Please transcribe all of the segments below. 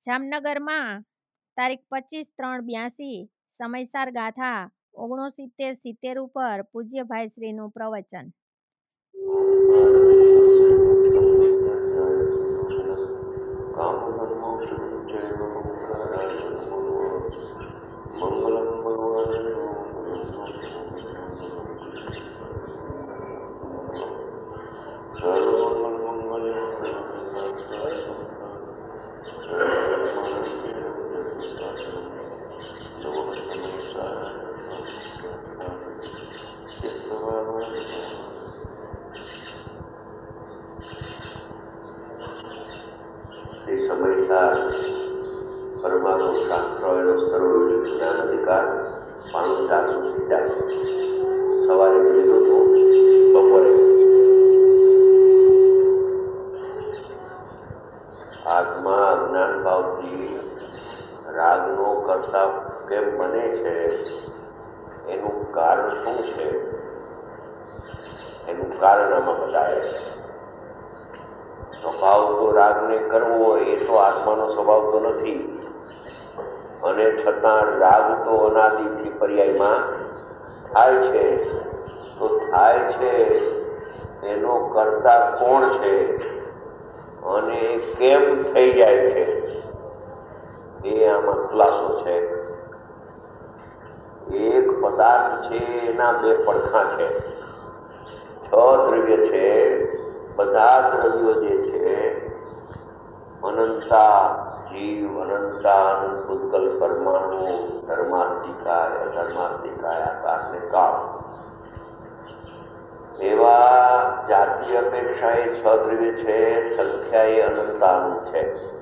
જામનગરમાં તારીખ 25/3/82 સમયસાર ગાથા 69-70 ઉપર પૂજ્ય ભાઈશ્રીનું પ્રવચન. સમયસાર પરમાણુ શાસ્ત્રોનો સર્વોચ્ચ જ્ઞાન અધિકાર 5 સીધા સવારે લીધું હતું. બપોરે આત્મા અજ્ઞાન ભાવથી રાગનો કરતા કેમ બને છે, એનું કારણ શું છે, એનું કારણ આમાં બતાવે છે. સ્વભાવ તો રાગને કરવો એ તો આત્માનો સ્વભાવ તો નથી, અને છતાં રાગ તો અનાદિથી પર્યાયમાં થાય છે. તો થાય છે એનો કરતા કોણ છે અને કેમ થઈ જાય છે, એ આમાં ખુલાસો છે. એક પદાર્થ છે, એના બે પડખા છે. 6 દ્રવ્ય છે. બધા દ્રવ્યો જે છે અનંતા જીવ, અનંતા અનંત ભૂતગલ પરમાણુ, ધર્માસ્તિકાય, અધર્માસ્તિકાય, આકાર ને કાળ, એવા જાતિ અપેક્ષા એ 6 દ્રવ્ય છે. સંખ્યા એ અનંતાનું છે.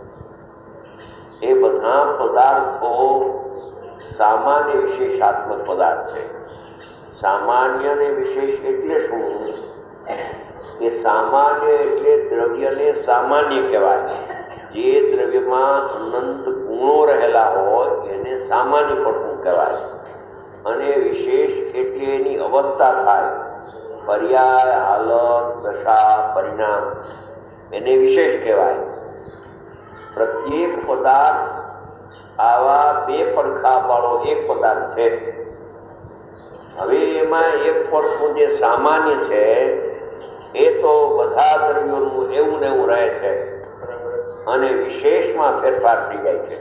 એ બધા પદાર્થો સામાન્ય વિશેષાત્મક પદાર્થ છે. સામાન્ય ને વિશેષ એટલે શું કે સામાન્ય એટલે દ્રવ્યને સામાન્ય કહેવાય. જે દ્રવ્યમાં અનંત ગુણો રહેલા હોય એને સામાન્ય પડતું કહેવાય. અને વિશેષ એટલે એની અવસ્થા થાય, પર્યાય, હાલત, દશા, પરિણામ, એને વિશેષ કહેવાય. પ્રત્યેક પદાર્થ આવા બે પડખા વાળો એક પદાર્થ છે. હવે એમાં એક પડખું જે સામાન્ય છે એ તો બધા દ્રવ્યોનું એવું ને એવું રહે છે, અને વિશેષમાં ફેરફાર થઈ જાય છે.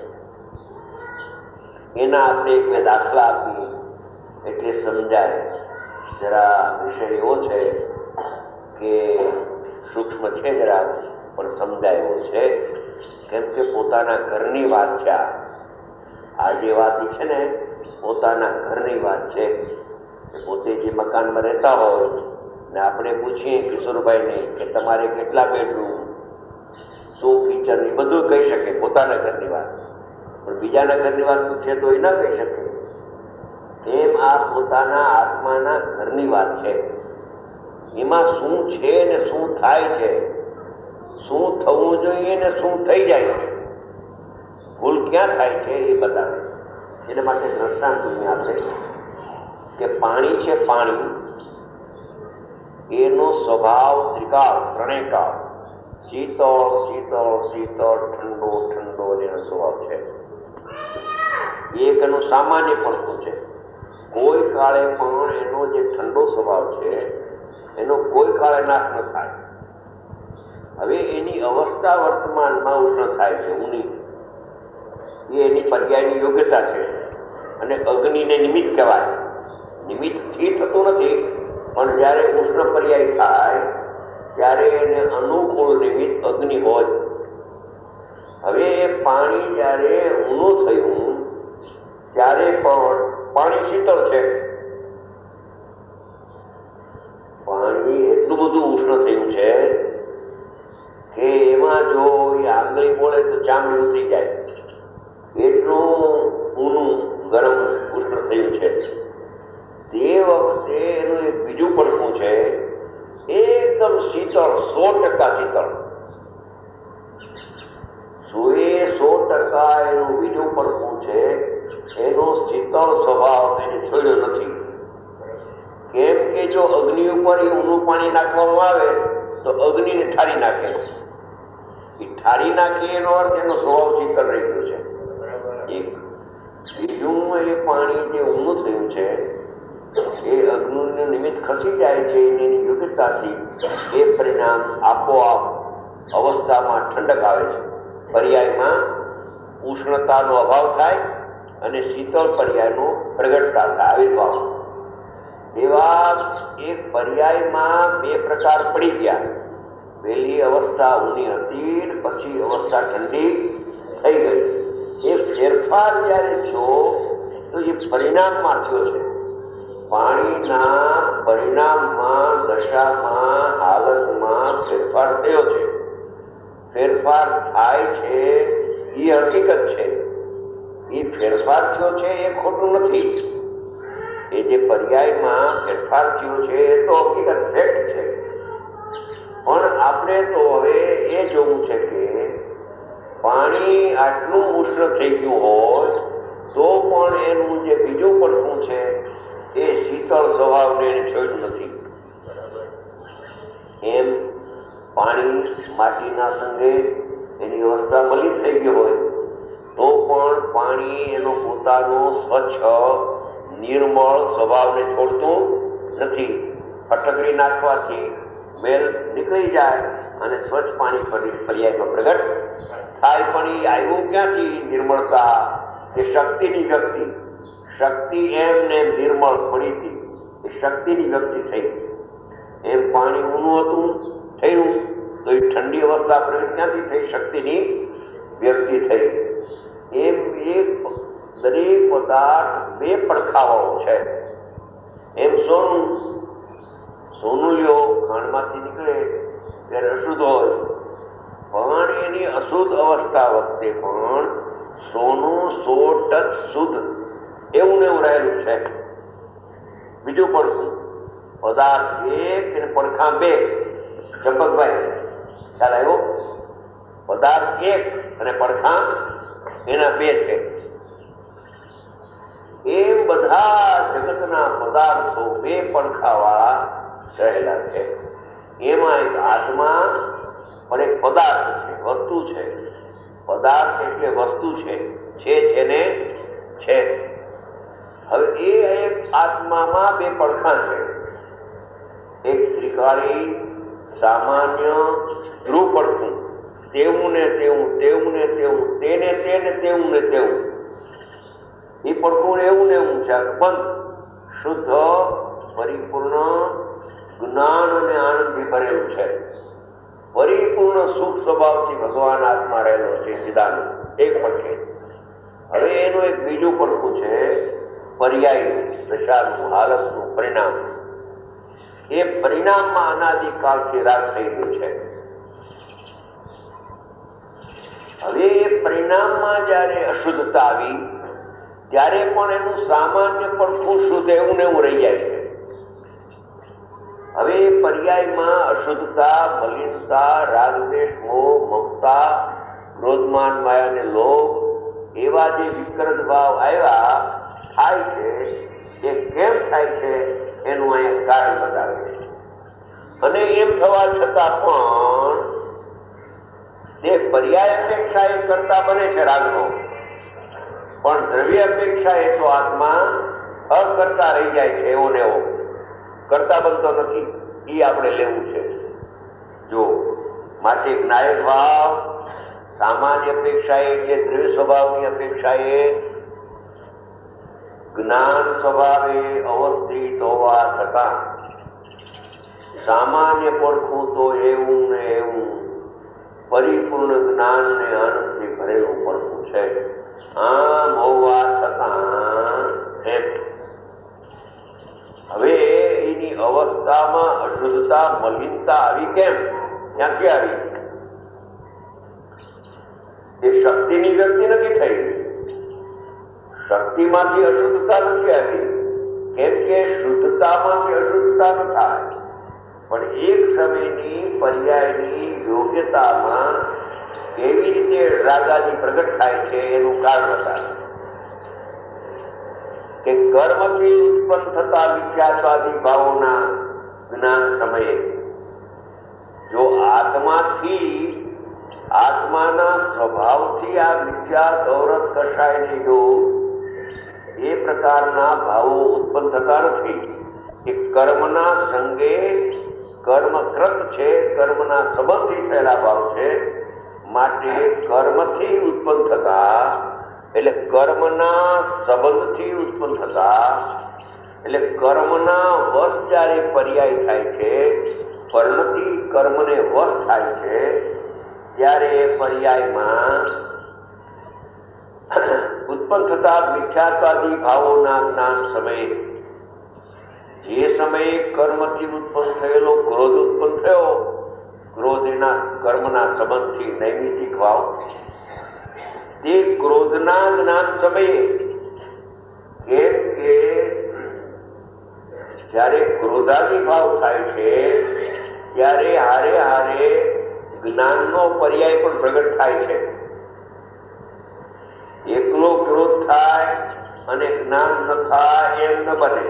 એના આપણે એક બે દાખલા આપીએ એટલે સમજાય. જરા વિષય એવો છે કે સૂક્ષ્મ છે જરા, પણ સમજાય એવો છે. કેમ કે પોતાના ઘરની વાત છે. આ જે વાત છે ને પોતાના ઘરની વાત છે. પોતે જે મકાનમાં રહેતા હોય ને આપણે પૂછીએ કિશોરભાઈને કે તમારે કેટલા બેડરૂમ, શું કિચન, એ બધું કહી શકે પોતાના ઘરની વાત. પણ બીજાના ઘરની વાત પૂછે તો એ ના કહી શકે. એમ આ પોતાના આત્માના ઘરની વાત છે. એમાં શું છે ને શું થાય છે, શું થવું જોઈએ ને શું થઈ જાય છે, ભૂલ ક્યાં થાય છે એ બતાવે. એના માટે દ્રષ્ટાંત આપે કે પાણી છે. પાણી એનો સ્વભાવ ત્રિકાળ, ત્રણેયકાળ, શીતળ શીતળ શીતળ, ઠંડો ઠંડો એનો સ્વભાવ છે. એક એનું સામાન્ય પડતું છે. કોઈ કાળે પણ એનો જે ઠંડો સ્વભાવ છે એનો કોઈ કાળે નાશ ન થાય. હવે એની અવસ્થા વર્તમાનમાં ઉષ્ણ થાય છે, ઊની, એ એની પર્યાયની યોગ્યતા છે. અને અગ્નિને નિમિત્ત કહેવાય. નિમિત્તથી થતું નથી, પણ જ્યારે ઉષ્ણ પર્યાય થાય ત્યારે એને અનુકૂળ નિમિત્ત અગ્નિ હોય. હવે એ પાણી જ્યારે ઊનું થયું ત્યારે પણ પાણી શીતળ છે. પાણી એટલું બધું ઉષ્ણ થયું છે કે એમાં જો એ આંગળી બોલે તો ચામડી ઉતરી જાય. એટલું ઊનું ગરમ ઉષ્ણ થયું છે. તે વખતે એનું એક બીજું પડખું છે, એકદમ શીતળ, 100% શીતળ. 100% એનું બીજું પડખું છે. એનો શીતળ સ્વભાવ એને છોડ્યો નથી. કેમ કે જો અગ્નિ ઉપર એ ઊનું પાણી નાખવામાં આવે તો અગ્નિને ઠારી નાખે. એ ઠારી નાખે એનો અર્થ એનો સ્વભાવ શીતળ રહી ગયો એનું નિમિત્ત ખસી જાય છે એની યોગ્યતાથી એ પરિણામ આપોઆપ અવસ્થામાં ઠંડક આવે છે. પર્યાયમાં ઉષ્ણતાનો અભાવ થાય અને શીતળ પર્યાયનો પ્રગટતા થાય, આવિર્ભાવ. એવા એક પર્યાયમાં બે પ્રકાર પડી ગયા. પહેલી અવસ્થા ઊની હતી, પછી અવસ્થા ઠંડી થઈ ગઈ. એ ફેરફાર જ્યારે થયો તો એ પરિણામમાં થયો છે. પાણીના પરિણામમાં, દશામાં, હાલતમાં ફેરફાર થયો છે. ફેરફાર થાય છે એ હકીકત છે. એ ફેરફાર થયો છે એ ખોટું નથી. એ જે પર્યાયમાં ફેરફાર થયો છે એ તો હકીકત ફેક્ટ છે. પણ આપણે તો હવે એ જોવું છે કે પાણી આટલું ઉષ્ણ થઈ ગયું હોય તો પણ એનું જે બીજું પડખું છે એ શીતળ સ્વભાવને એને છોડ્યું નથી. એમ પાણી માટીના સંગે એની અવસ્થા મલિન થઈ ગઈ હોય તો પણ પાણી એનો પોતાનો સ્વચ્છ નિર્મળ સ્વભાવને છોડતું નથી. ફટકડી નાખવાથી મેલ નીકળી જાય અને સ્વચ્છ પાણી પર્યાયમાં પ્રગટ થાય. પણ એ આવ્યું ક્યાંથી નિર્મળતા? એ શક્તિની વ્યક્તિ. શક્તિ એમને નિર્મળ પડી હતી, એ શક્તિની વ્યક્તિ થઈ. એમ પાણી ઊનું હતું થયું તો એ ઠંડી અવસ્થા પ્રગટ ક્યાંથી થઈ? શક્તિની વ્યક્તિ થઈ. એમ એક દરેક પદાર્થ બે પડખાવાળો છે. એમ સોનું લ્યો, ખાંડમાંથી નીકળે ત્યારે અશુદ્ધ હોય, પણ એની અશુદ્ધ અવસ્થા વખતે પણ સોનું 100% શુદ્ધ એવું ને એવું રહેલું છે. બીજું પડખું પદાર્થ એક અને પડખા બે. ચંપકભાઈ ખ્યાલ આવ્યો? પદાર્થ એક અને પડખા એના બે છે. એમ બધા જગતના પદાર્થો બે પડખાવાળા રહેલા છે. એમાં એક આત્મા પણ એક પદાર્થ છે, વસ્તુ છે. પદાર્થ એટલે વસ્તુ છે જેને છે. હવે એ એક આત્મામાં બે પડખા છે. એક ત્રિકાળી સામાન્ય ધ્રુવ પડખું, તેવું ને તેવું, તેવું ને તેવું, તેને તેને, તેવું ને તેવું. એ પડખું એવું ને એવું છે, બંધ, શુદ્ધ, પરિપૂર્ણ જ્ઞાન અને આનંદથી ભરેલું છે. પરિપૂર્ણ સુખ સ્વભાવથી ભગવાન આત્મા રહેલો છે સિદ્ધાંત એક પડખે. હવે એનું એક બીજું પડખું છે પર્યાયનું, દશાનું, હાલતનું, પરિણામ. એ પરિણામમાં અનાદિકાળથી રાગ થઈ ગયું છે. હવે એ પરિણામમાં જ્યારે અશુદ્ધતા આવી ત્યારે પણ એનું સામાન્ય પડખું શુદ્ધ એવું ને એવું રહી જાય છે. હવે પર્યાયમાં અશુદ્ધતા, મલિનતા, રાગદ્વેષ, મોહ, મમતા, ક્રોધમાન, માયા અને લોભ એવા જે વિકૃત ભાવ આવ્યા થાય છે. એ કેમ થાય છે એનું અહીંયા કારણ બતાવે છે. અને એમ થવા છતાં પણ તે પર્યાય અપેક્ષા એ કરતા બને છે રાગનો, પણ દ્રવ્ય અપેક્ષા એ તો આત્મા અકર્તા રહી જાય છે. એવો ને એવો કરતા બનતો નથી. એ આપણે લેવું છે. જો માટે નાયક ભાવ સામાન્ય અપેક્ષા એ એટલે દ્રવ્ય સ્વભાવની અપેક્ષા એ જ્ઞાન સ્વભાવે અવસ્થિત હોવા છતાં સામાન્ય પડખું તો એવું ને એવું પરિપૂર્ણ જ્ઞાન ને આનંદથી ભરેલું પડખું છે. આમ હોવા છતાં હવે એની અવસ્થામાં અશુદ્ધતા, મલિનતા આવી કેમ? ક્યાંથી આવી? એ શક્તિની વ્યક્તિ નથી થઈ. શક્તિમાંથી અશુદ્ધતા નથી આવી. કેમ કે શુદ્ધતામાંથી અશુદ્ધતા ન થાય, પણ એક સમયની પર્યાયની યોગ્યતામાં કેવી રીતે રાગાદી પ્રગટ થાય છે એનું કારણ બતાવે કે કર્મથી ઉત્પન્ન થતા મિથ્યાત્વાદી ભાવોના જ્ઞાન સમયે જો આત્માના સ્વભાવથી આ મિથ્યા ગૌરવ કષાયને જો એ પ્રકારના ભાવો ઉત્પન્ન થતા નથી, એ કર્મના સંગે કર્મકૃત છે, કર્મના સંબંધથી થયેલા ભાવ છે. માટે કર્મથી ઉત્પન્ન થતા એટલે કર્મના સંબંધથી ઉત્પન્ન થતા એટલે કર્મના વશ જ્યારે પર્યાય થાય છે, પરિણતિ કર્મને વશ થાય છે, ત્યારે એ પર્યાયમાં ઉત્પન્ન થતા મિથ્યાત્વાદી ભાવોના જ્ઞાન સમયે જે સમયે કર્મથી ઉત્પન્ન થયેલો ક્રોધ ઉત્પન્ન થયો, ક્રોધ એના કર્મના સંબંધથી નૈમિતિક ભાવ, તે ક્રોધના જ્ઞાન સમયે કેમ કે જ્યારે ક્રોધાદી ભાવ થાય છે ત્યારે હારે હારે જ્ઞાનનો પર્યાય પણ પ્રગટ થાય છે. એકલો ક્રોધ થાય અને જ્ઞાન ન થાય એમ ન બને.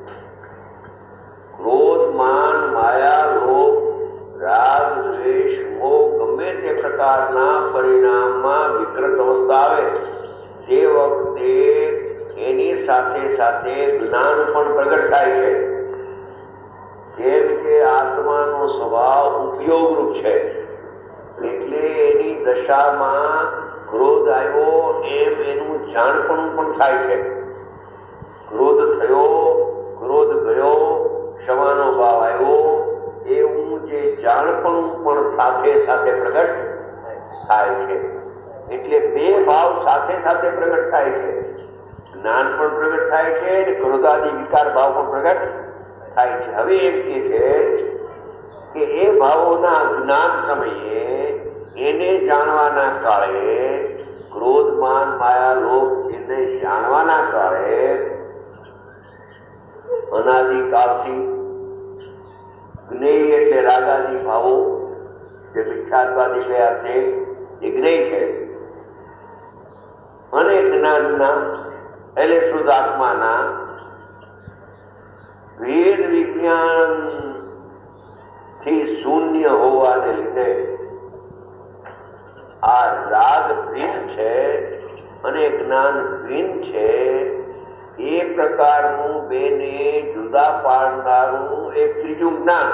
ક્રોધ, માન, માયા, લોભ, રાગ, દ્વેષ, મોહ ગમે તે પ્રકારના પરિણામમાં વિકૃત અવસ્થા આવે તે વખતે એની સાથે સાથે જ્ઞાન પણ પ્રગટ થાય છે. જેમ કે આત્માનો સ્વભાવ ઉપયોગરૂપ છે, એટલે એની દશામાં ક્રોધ આવ્યો એમ એનું જાણપણું પણ થાય છે. ક્રોધ થયો, ક્રોધ ગયો, ક્ષમાનો ભાવ આવ્યો, એવું જે જાણપણું પણ સાથે સાથે પ્રગટ થાય છે. એટલે બે ભાવ સાથે સાથે પ્રગટ થાય છે. જ્ઞાન પણ પ્રગટ થાય છે અને ક્રોધાદી વિકાર ભાવ પણ પ્રગટ થાય છે. હવે એમ કે છે કે એ ભાવોના જ્ઞાન સમયે એને જાણવાના કાળે ક્રોધ, માન, માયા, લોભ એને જાણવાના કાળે અનાદિકાળથી જ્ઞેય એટલે રાગાદી ભાવો જે મિથ્યાત્વાદી ગયા છે એ જ્ઞેય છે, અને જ્ઞાનના એટલે શુદ્ધ આત્માના વેદ વિજ્ઞાન થી શૂન્ય હોવાને લીધે આ રાગ ભિન્ન છે અને જ્ઞાન ભિન્ન છે. એ પ્રકારનું બેને જુદા પાડનારું એક ત્રીજું જ્ઞાન,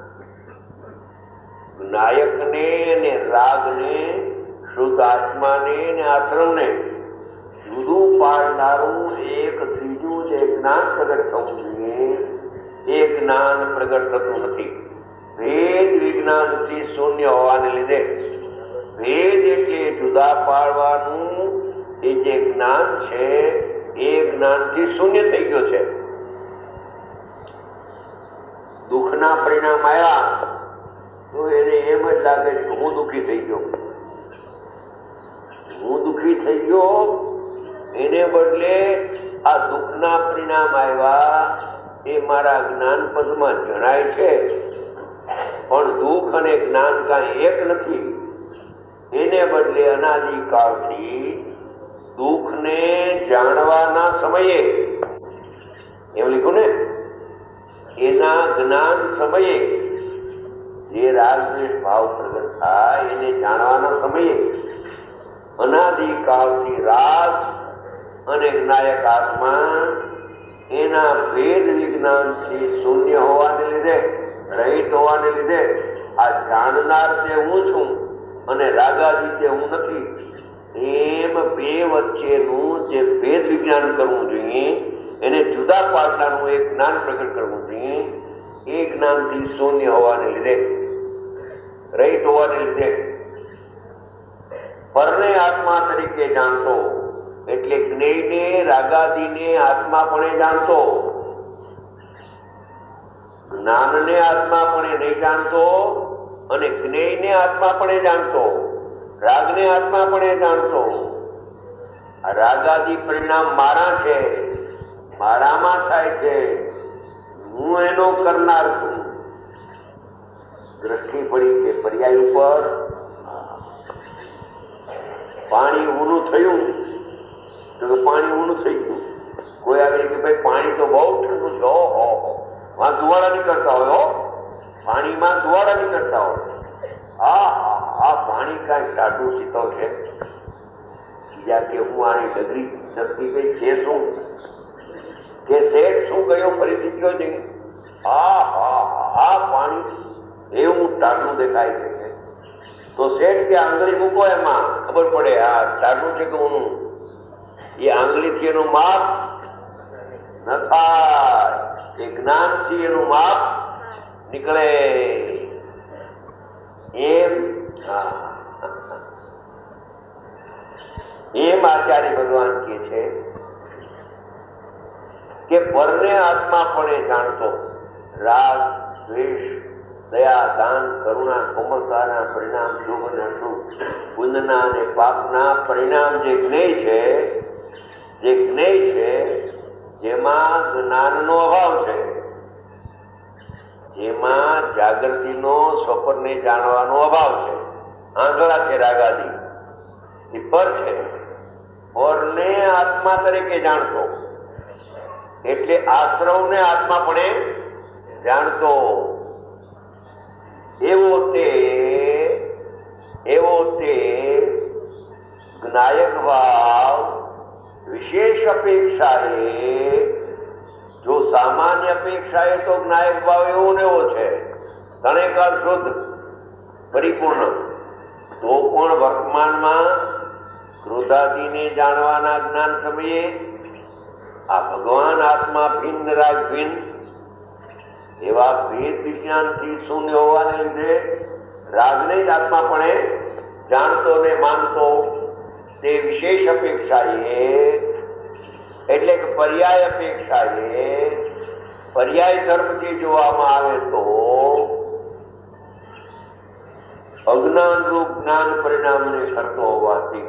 નાયકને અને રાગને, શુદ્ધ આત્માને અને આશ્રમને જુદું પાડનારું એક ત્રીજું જે જ્ઞાન પ્રગટ થવું જોઈએ એ જ્ઞાન પ્રગટ થતું નથી. ભેદ વિજ્ઞાનથી શૂન્ય હોવાને લીધે ભેદ એટલે જુદા પાડવાનું એ જે જ્ઞાન છે એ જ્ઞાનથી શૂન્ય થઈ ગયો છે. દુઃખના પરિણામ આવ્યા તો એને એમ જ લાગે છે કે હું દુઃખી થઈ ગયો. હું દુઃખી થઈ ગયો એને બદલે આ દુઃખના પરિણામ આવ્યા એ મારા જ્ઞાન પદમાં જણાય છે, પણ દુઃખ અને જ્ઞાન કાંઈ એક નથી. એને બદલે અનાદિકાળથી દુઃખને જાણવાના સમયે, એમ લખ્યું ને, એના જ્ઞાન સમયે જે રાગદ્વેષ ભાવ પ્રગટ થાય એને જાણવાના સમયે અનાદિકાળથી રાગ અને નાયક આત્મા એના ભેદ વિજ્ઞાનથી શૂન્ય હોવાને લીધે, રહિત હોવાને લીધે આ જાણનાર તે હું છું અને રાગાદી તે હું નથી, એમ બે વચ્ચેનું જે ભેદ વિજ્ઞાન કરવું જોઈએ, એને જુદા પાડનારનું એક જ્ઞાન પ્રગટ કરવું જોઈએ. એ જ્ઞાનથી શૂન્ય હોવાને લીધે, રહિત હોવાને લીધે પરને આત્મા તરીકે જાણતો, એટલે જ્ઞેયને રાગાદીને આત્માપણે જાણતો, જ્ઞાનને આત્માપણે નહીં જાણતો અને જ્ઞેયને આત્માપણે જાણતો, રાગને આત્માપણે જાણતો. આ રાગાદી પરિણામ મારા છે, મારામાં થાય છે, હું એનો કરનાર છું. દ્રષ્ટિ પડી કે પર્યાય ઉપર પાણી ઊનું થયું તો પાણી ઊનું થઈ ગયું. કોઈ આવે કે ભાઈ પાણી તો બહુ ઠંડુ છે, ઓહો વાં ધુવાડા નીકળતા હોય, પાણીમાં ધુવાડા નીકળતા હોય, આ પાણી કાંઈ ટાઢું શીતળ છે. બીજા કે હું આની ડગરી શક્તિ ગઈ છે શું કે શેઠ શું ગયો ફરીથી ગયો છે આ પાણી એવું ટાઢું દેખાય છે. તો શેઠ કે આંગળી મૂકો એમાં ખબર પડે આ ટાઢું છે કે ઊનું. એ આંગળીથી એનું માપ ન થાય, એ જ્ઞાનથી એનું માપ નીકળે. એમ આચાર્ય ભગવાન કહે છે કે પરને આત્મા પણ એ જાણતો રાગ, દ્વેષ, દયા, દાન, કરુણા, કોમળતાના પરિણામ શુભ અને અશુભ, પુણ્યના અને પાપના પરિણામ જે જ્ઞેય છે, જેમાં જ્ઞાનનો અભાવ છે, જેમાં જાગૃતિનો સ્વપનને જાણવાનો અભાવ છે, આંધળા છે રાગાદી, એ પર છે. પરને આત્મા તરીકે જાણતો એટલે આશ્રવને આત્મા પણ જાણતો. એવો તે જ્ઞાયક ભાવ વિશેષ અપેક્ષાએ, જો સામાન્ય અપેક્ષાએ તો જ્ઞાયક ભાવ એવો ને એવો છે, તણેકાળ શુદ્ધ પરિપૂર્ણ. તો પણ વર્તમાનમાં ક્રોધાદીને જાણવાના જ્ઞાન સમયે આ ભગવાન આત્મા ભિન્ન રાગ ભિન્ન એવા ભેદ વિજ્ઞાનથી શૂન્ય હોવાને લીધે રાગને જ આત્મા પણ જાણતો ને માનતો. તે વિશેષ અપેક્ષાએ એટલે કે પર્યાય અપેક્ષાએ, પર્યાય ધર્મથી જોવામાં આવે તો અજ્ઞાન રૂપ જ્ઞાન પરિણામને કરતો હોવાથી,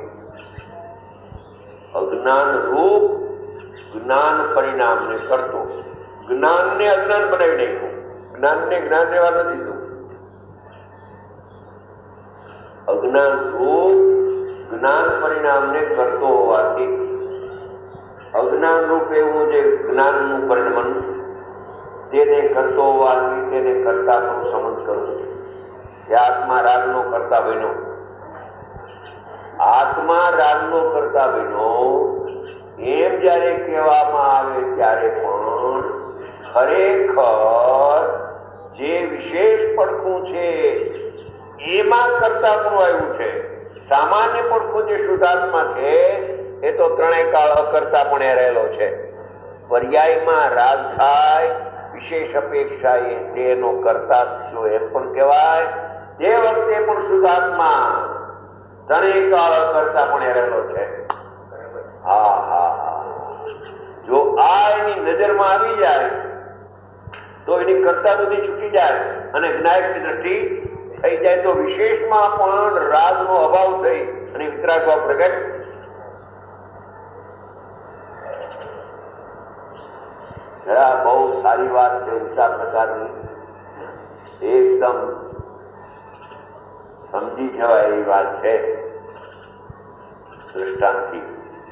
અજ્ઞાન રૂપ જ્ઞાન પરિણામને કરતો, જ્ઞાનને અજ્ઞાન બનાવી નાખ્યું, જ્ઞાનને જ્ઞાન રહેવા નથી દીધું. અજ્ઞાન રૂપ જ્ઞાન પરિણામને કરતો હોવાથી, અજ્ઞાન રૂપ એવું જે જ્ઞાનનું પરિણમન તેને કરતો હોવાથી તેને કરતા પણ સમજ કરવું કે આત્મા રાગનો કરતા બન્યો. આત્મા રાગનો કરતા બન્યો એમ જયારે કહેવામાં આવે ત્યારે પણ ખરેખર જે વિશેષ પડખું છે એમાં કરતા પણ આવ્યું છે. સામાન્ય પડખું જે શુદ્ધાત્મા છે એ તો ત્રણેય કાળ અકર્તા પણ રહેલો છે. પર્યાયમાં રાગ થાય, વિશેષ અપેક્ષા એ તેનો કરતા જો એમ પણ કહેવાય. તે વખતે પણ શુદ્ધાત્મા ત્રણેય કાળ અકર્તા પણ રહેલો છે. જો આ એની નજરમાં આવી જાય તો એની કરતા બધી છૂટી જાય અને જ્ઞાયકની દ્રષ્ટિ થઈ જાય તો વિશેષમાં પણ રાગનો અભાવ થઈ અને વિતરાગ ભાવ પ્રગટ. બહુ સારી વાત છે, ઊંચા પ્રકારની, એકદમ સમજી જવાય એવી વાત છે. દૃષ્ટાંતથી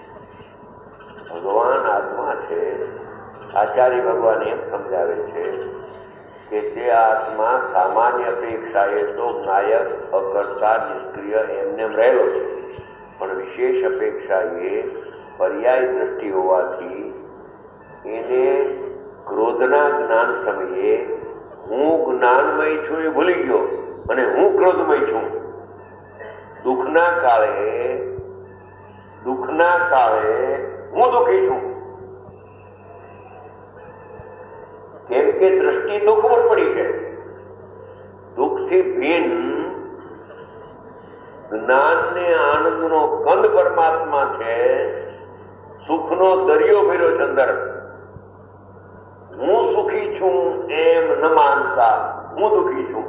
ભગવાન આત્મા છે. આચાર્ય ભગવાન એમ સમજાવે છે કે તે આત્મા સામાન્ય અપેક્ષાએ તો નાયક, અકર્તા, નિષ્ક્રિય એમને રહેલો છે, પણ વિશેષ અપેક્ષાએ પર્યાય દ્રષ્ટિ હોવાથી એને ક્રોધના જ્ઞાન સમયે હું જ્ઞાનમય છું એ ભૂલી ગયો અને હું ક્રોધમય છું. દુઃખના કાળે હું દુઃખી છું, કેમ કે દ્રષ્ટિ દુઃખ પર પડી છે. દુઃખથી ભિન્ન જ્ઞાનને આનંદનો કંદ પરમાત્મા છે. સુખનો દરિયો ભર્યો છે અંદર. હું સુખી છું એમ ન માનતા હું દુઃખી છું,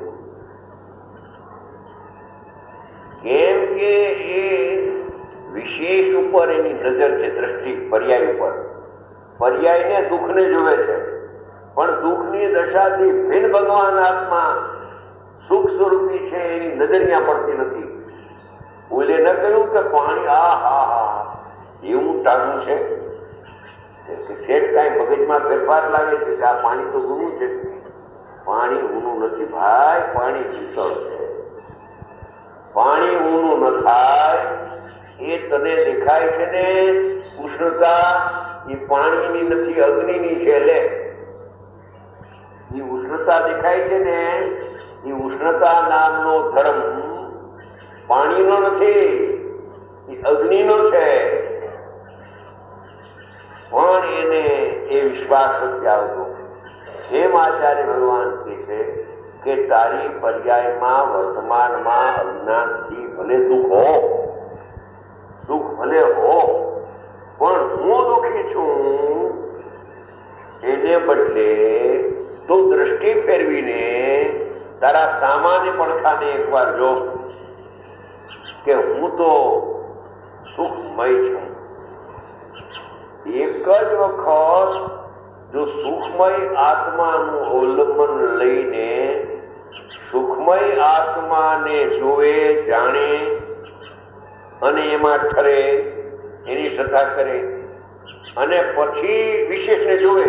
કેમ કે એ વિશેષ ઉપર એની નજર છે, દ્રષ્ટિ પર્યાય ઉપર. પર્યાયને દુઃખને જોવે છે, પણ દુઃખની દશાથી ભિન્ન ભગવાન આત્મા સુખ સ્વરૂપી છે એની નજર ત્યાં પડતી નથી. ઓલે ન કહ્યું કે પાણી એવું ટાણું છે શેઠ કાંઈ મગજમાં ફેરફાર લાગે છે કે આ પાણી તો ઊનું છે. પાણી ઊનું નથી ભાઈ, પાણી શીતળ છે. પાણી ઊનું ન થાય એ તને દેખાય છે ને ઉષ્ણતા, એ પાણીની નથી અગ્નિની છે. લે એ ઉષ્ણતા દેખાય છે ને, એ ઉષ્ણતા નામનો ધર્મ પાણીનો નથી, એ અગ્નિનો છે. પણ એને એ વિશ્વાસ નથી આવતો. જેમ આચાર્ય ભગવાન કહે છે કે તારી પર્યાયમાં વર્તમાનમાં અજ્ઞાનથી ભલે દુઃખ ભલે હો, પણ હું દુઃખી છું એને બદલે તું દ્રષ્ટિ ફેરવીને તારા સામાન્ય પડખાને એકવાર જો કે હું તો સુખમય છું. એક જ વખત જો સુખમય આત્માનું અવલંબન લઈને સુખમય આત્માને જોવે, જાણે અને એમાં ઠરે, એની શ્રદ્ધા કરે, અને પછી વિશેષને જોવે,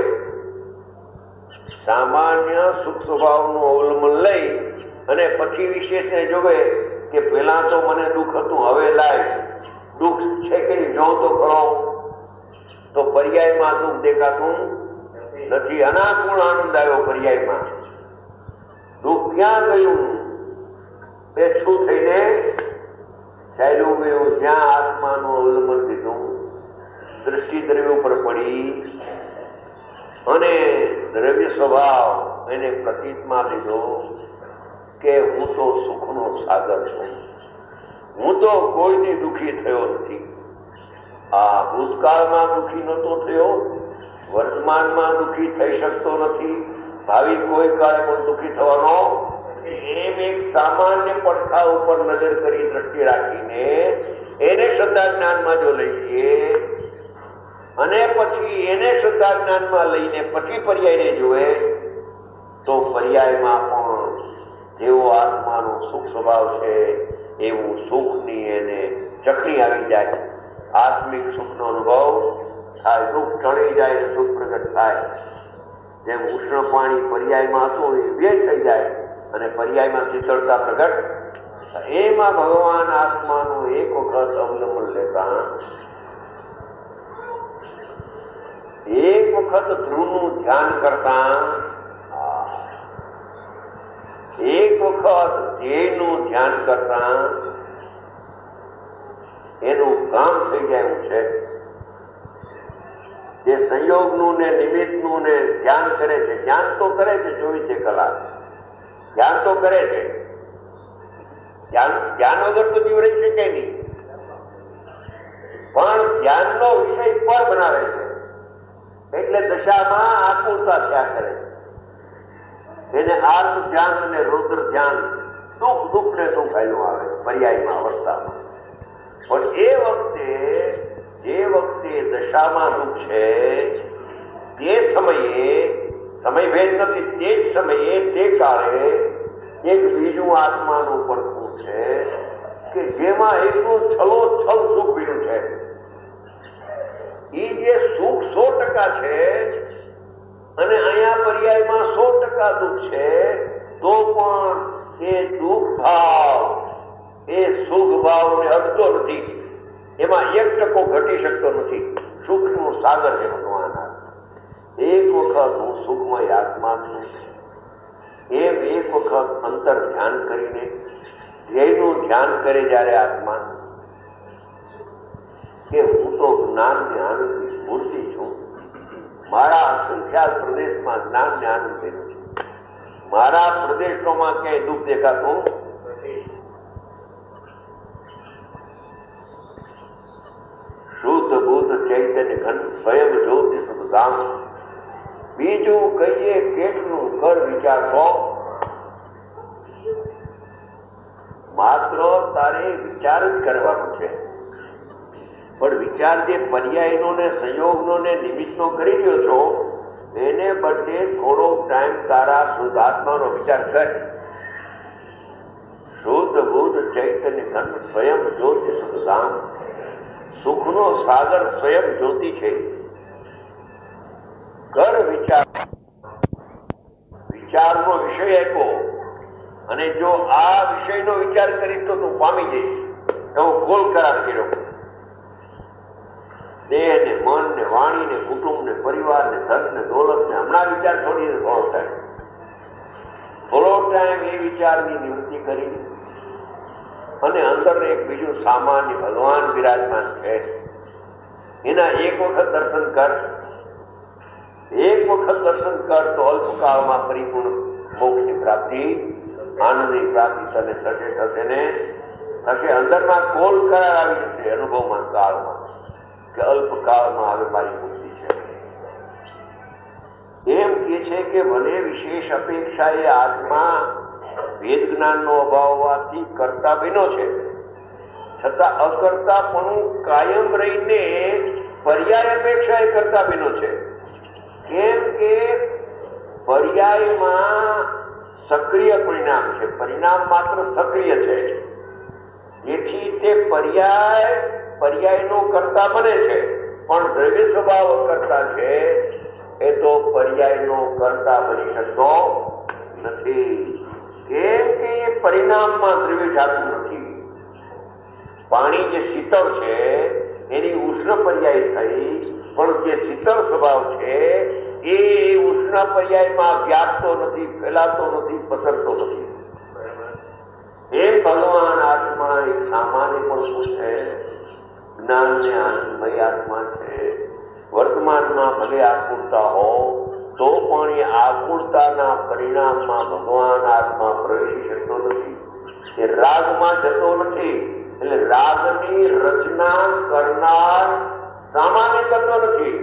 સામાન્ય સુખ સ્વભાવનું અવલંબન લઈ અને પછી વિશેષને જોવે કે પેલા તો મને દુઃખ હતું, હવે લાય દુઃખ છે કે જો તો ખરો, તો પર્યાયમાં દુઃખ દેખાતું નથી. અનાકૂળ આનંદ આવ્યો પર્યાયમાં. દુઃખ ક્યાં ગયું? બેઠું થઈને ચાલ્યું ગયું. જ્યાં આત્માનું અવલંબન લીધું, દૃષ્ટિ દ્રવ્ય ઉપર પડી અને દ્રવ્ય સ્વભાવ એને પ્રતીતમાં લીધો કે હું તો સુખનો સાગર છું, હું તો કોઈની દુઃખી થયો નથી. આ ભૂતકાળમાં દુઃખી નહોતો થયો, વર્તમાનમાં દુઃખી થઈ શકતો નથી, ભાવિ કોઈ કાળે પણ દુઃખી થવાનો. એમ એક સામાન્ય પડખા ઉપર નજર કરી દ્રષ્ટિ રાખીને એને શ્રદ્ધા જ્ઞાનમાં જો લઈએ અને પછી એને શ્રદ્ધા જ્ઞાનમાં લઈને પછી પર્યાયને જુએ તો પર્યાયમાં પણ જેવો આત્માનો સુખ સ્વભાવ છે એવું સુખની એને ચકડી આવી જાય. આત્મિક સુખનો અનુભવ થાય, દુઃખ ટળી જાય, સુખ પ્રગટ થાય. જેમ ઉષ્ણ પાણી પર્યાયમાં હતું એ વ્યય થઈ જાય અને પર્યાયમાં શીતળતા પ્રગટ. એમાં ભગવાન આત્માનું એક વખત અવલંબન લેતા, એક વખત ધ્રુવનું ધ્યાન કરતા, એક વખત ધ્યેયનું ધ્યાન કરતા એનું કામ થઈ જાય એવું છે. જે સંયોગનું ને નિમિત્તનું ને ધ્યાન કરે છે, ધ્યાન તો કરે છે 24 કલાક, ધ્યાન તો કરે છે. ધ્યાન વગર તો જીવ રહી શકે નહીં, પણ ધ્યાનનો વિષય પર બનાવે છે એટલે દશામાં આકુરતા થયા કરે. એને આર્ત ધ્યાન અને રુદ્ર ધ્યાન, દુઃખ ને દુઃખ આવ્યું આવે પર્યાયમાં અવસ્થામાં. પણ એ વખતે જે વખતે દશામાં દુઃખ છે તે સમયે, સમય ભેદ નથી, તે જ સમયે તે કાળે એક બીજું આત્માનું પડખું છે કે જેમાં એટલું છલોછલ સુખ બીજું છે. એ જે સુખ 100% છે અને અહીંયા પર્યાયમાં 100% દુઃખ છે, તો પણ એ દુઃખ ભાવ એ સુખ ભાવને અડતો નથી, એમાં 1% ઘટી શકતો નથી. સુખનું સાગર છે ભગવાન. એક વખત હું સુખમય આત્મા છું એમ એક વખત અંતર ધ્યાન કરીને ધ્યેયનું ધ્યાન કરે જ્યારે આત્મા કે હું તો જ્ઞાન ને આનંદની મૂર્તિ છું, મારા અસંખ્યાત પ્રદેશમાં જ્ઞાન ને આનંદ થયેલું છે, મારા પ્રદેશોમાં ક્યાંય દુઃખ દેખાતું નથી. શુદ્ધ બુદ્ધ ચૈતન્ય ઘન સ્વયં જ્યોતિ સુધામ. બીજું કહીએ કેટલું કર વિચારશો, માત્ર તારે વિચાર જ કરવાનો છે. પણ વિચાર જે પર્યાયનો ને સંયોગનો ને નિમિત્તનો કરી રહ્યો છો એને બદલે થોડો ટાઈમ તારા શુદ્ધાત્માનો વિચાર કર. શુદ્ધ બુદ્ધ ચૈતન્ય ઘન સ્વયં જ્યોતિ સુધામ. સુખનો સાગર સ્વયં જ્યોતિ છે. કર વિચાર, વિચારનો વિષય આપ્યો અને જો આ વિષયનો વિચાર કરીશ તો તું પામી જઈશ. એવો ગોળ કરાર કર્યો. દેહ ને મન ને વાણી ને કુટુંબ ને પરિવાર ને ધન ને દોલત ને હમણાં વિચાર છોડીને થોડો થાય ટાઈમ એ વિચારની નિવૃત્તિ કરી અને અંદર એક બીજું સામાન્ય ભગવાન બિરાજમાન છે, એના એક વખત દર્શન કર, એક વખત દર્શન કર તો અલ્પકાળમાં પરિપૂર્ણ મોક્ષની પ્રાપ્તિ, આનંદની પ્રાપ્તિ તને થશે ને થશે. અંદરમાં કોલ કરાર આવી જશે અનુભવમાં, કાળમાં, કે અલ્પકાળમાં હવે મારી મુક્તિ છે. એમ કે છે કે ભલે વિશેષ અપેક્ષા એ આત્મા વેદ જ્ઞાનનો અભાવ હોવાથી કરતા બન્યો છે, છતાં અકર્તાપણું કાયમ રહીને પર્યાય અપેક્ષા એ કરતા બન્યો છે. કેમ કે પર્યાયમાં સક્રિય પરિણામ છે, પરિણામ માત્ર સક્રિય છે, જેથી તે પર્યાયનો કરતા બને છે. પણ દ્રવ્ય સ્વભાવ કરતા છે એ તો પર્યાયનો કરતા બની શકતો નથી. કેમ કે એ પરિણામમાં દ્રવ્ય જાતું નથી. પાણી જે શીતળ છે એની ઉષ્ણ પર્યાય થઈ, પણ જે શીતળ સ્વભાવ છે એ ઉષ્ણ પર્યાયમાં વ્યાપતો નથી, ફેલાતો નથી, પસરતો નથી. એ ભગવાન આત્મા એક સામાન્ય પણ છે, જ્ઞાન ને આનંદમય આત્મા છે. વર્તમાનમાં ભલે આકુળતા હો તો પણ એ આકુળતાના પરિણામમાં ભગવાન આત્મા પ્રવેશી શકતો નથી. એ રાગમાં જતો નથી. એટલે રાગની રચના કરનાર સામાન્ય કરતો નથી.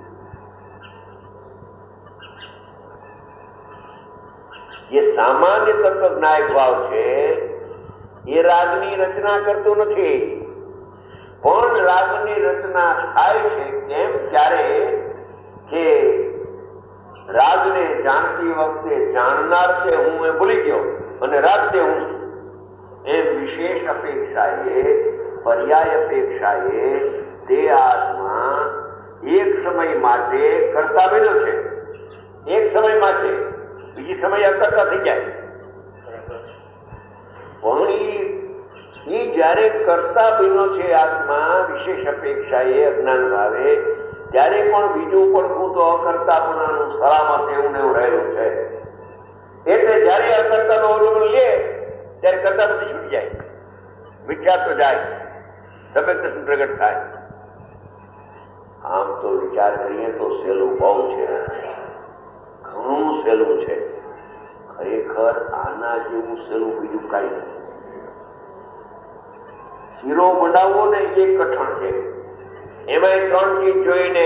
જે સામાન્ય તત્વ જ્ઞાયક ભાવ છે એ રાગની રચના કરતો નથી. પણ રાગની રચના થાય છે કેમ? ત્યારે કે રાગને જાણતી વખતે જાણનાર છે હું એ ભૂલી ગયો અને રાગ છે હું. એ વિશેષ અપેક્ષાએ, પર્યાય અપેક્ષાએ તે આત્મા એક સમય માટે કરતા બન્યો છે. એક સમય માટે, બીજી સમય અકર્તા થઈ જાય. પણ જયારે કરતા બન્યો છે આત્મા વિશેષ અપેક્ષાએ, અજ્ઞાન ભાવે, ત્યારે પણ બીજું પણ હું તો અકર્તાપણાનું સલામત એવું ને એવું રહેલું છે. એટલે જયારે અકર્તાનો અવલંબન લે ત્યારે કરતા બધી છૂટી જાય, મિથ્યા તો જાય, સમ્યક દર્શન પ્રગટ થાય. આમ તો વિચાર કરીએ તો સહેલું બહુ છે, ઘણું સહેલું છે. ખરેખર આના જેવું સહેલું બીજું કાંઈ નથી. શીરો બનાવવો ને એ કઠણ છે. એમાં 3 ચીજ જોઈને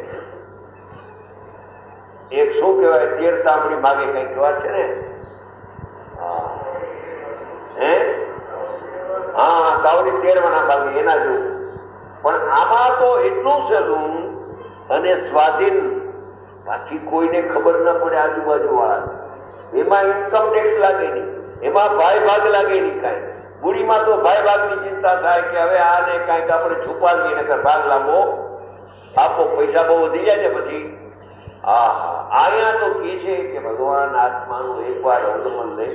એક શું કહેવાય, 13 તાંબડી માગે કઈ કહેવાય છે ને, હા તાવડી 13 માગે એના જેવું. પણ આમાં તો એટલું સહેલું અને સ્વાધીન, બાકી કોઈને ખબર ન પડે આજુબાજુ વાળા. એમાં ઇન્કમ ટેક્સ લાગે નહીં, એમાં ભાઈ ભાગ લાગે નહીં કાંઈ. બુડીમાં તો ભાઈ ભાગની ચિંતા થાય કે હવે આને કાંઈક આપણે છુપાવીએ નકર ભાગ લાવો આપો, પૈસા બહુ વધી જાય ને પછી. અહીંયા તો કે છે કે ભગવાન આત્માનું એકવાર અવલંબન લે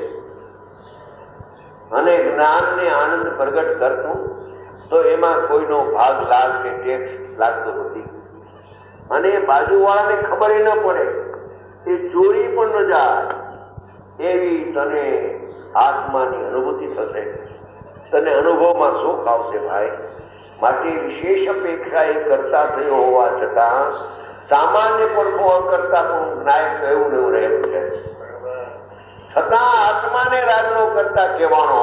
અને જ્ઞાન ને આનંદ પ્રગટ કરતું તો એમાં કોઈનો ભાગ લાગ કે ટેક્સ લાગતો નથી. અને બાજુવાળાને ખબર ન પડે, એ ચોરી પણ ન જાય એવી તને આત્માની અનુભૂતિ થશે. તને અનુભવમાં સુખ આવશે ભાઈ. માટે વિશેષ અપેક્ષા એ કરતા થયો હોવા છતાં સામાન્ય પણ કરતા પણ જ્ઞાયક એવું એવું રહેલું છે. છતાં આત્માને રાગનો કરતા કહેવાનો,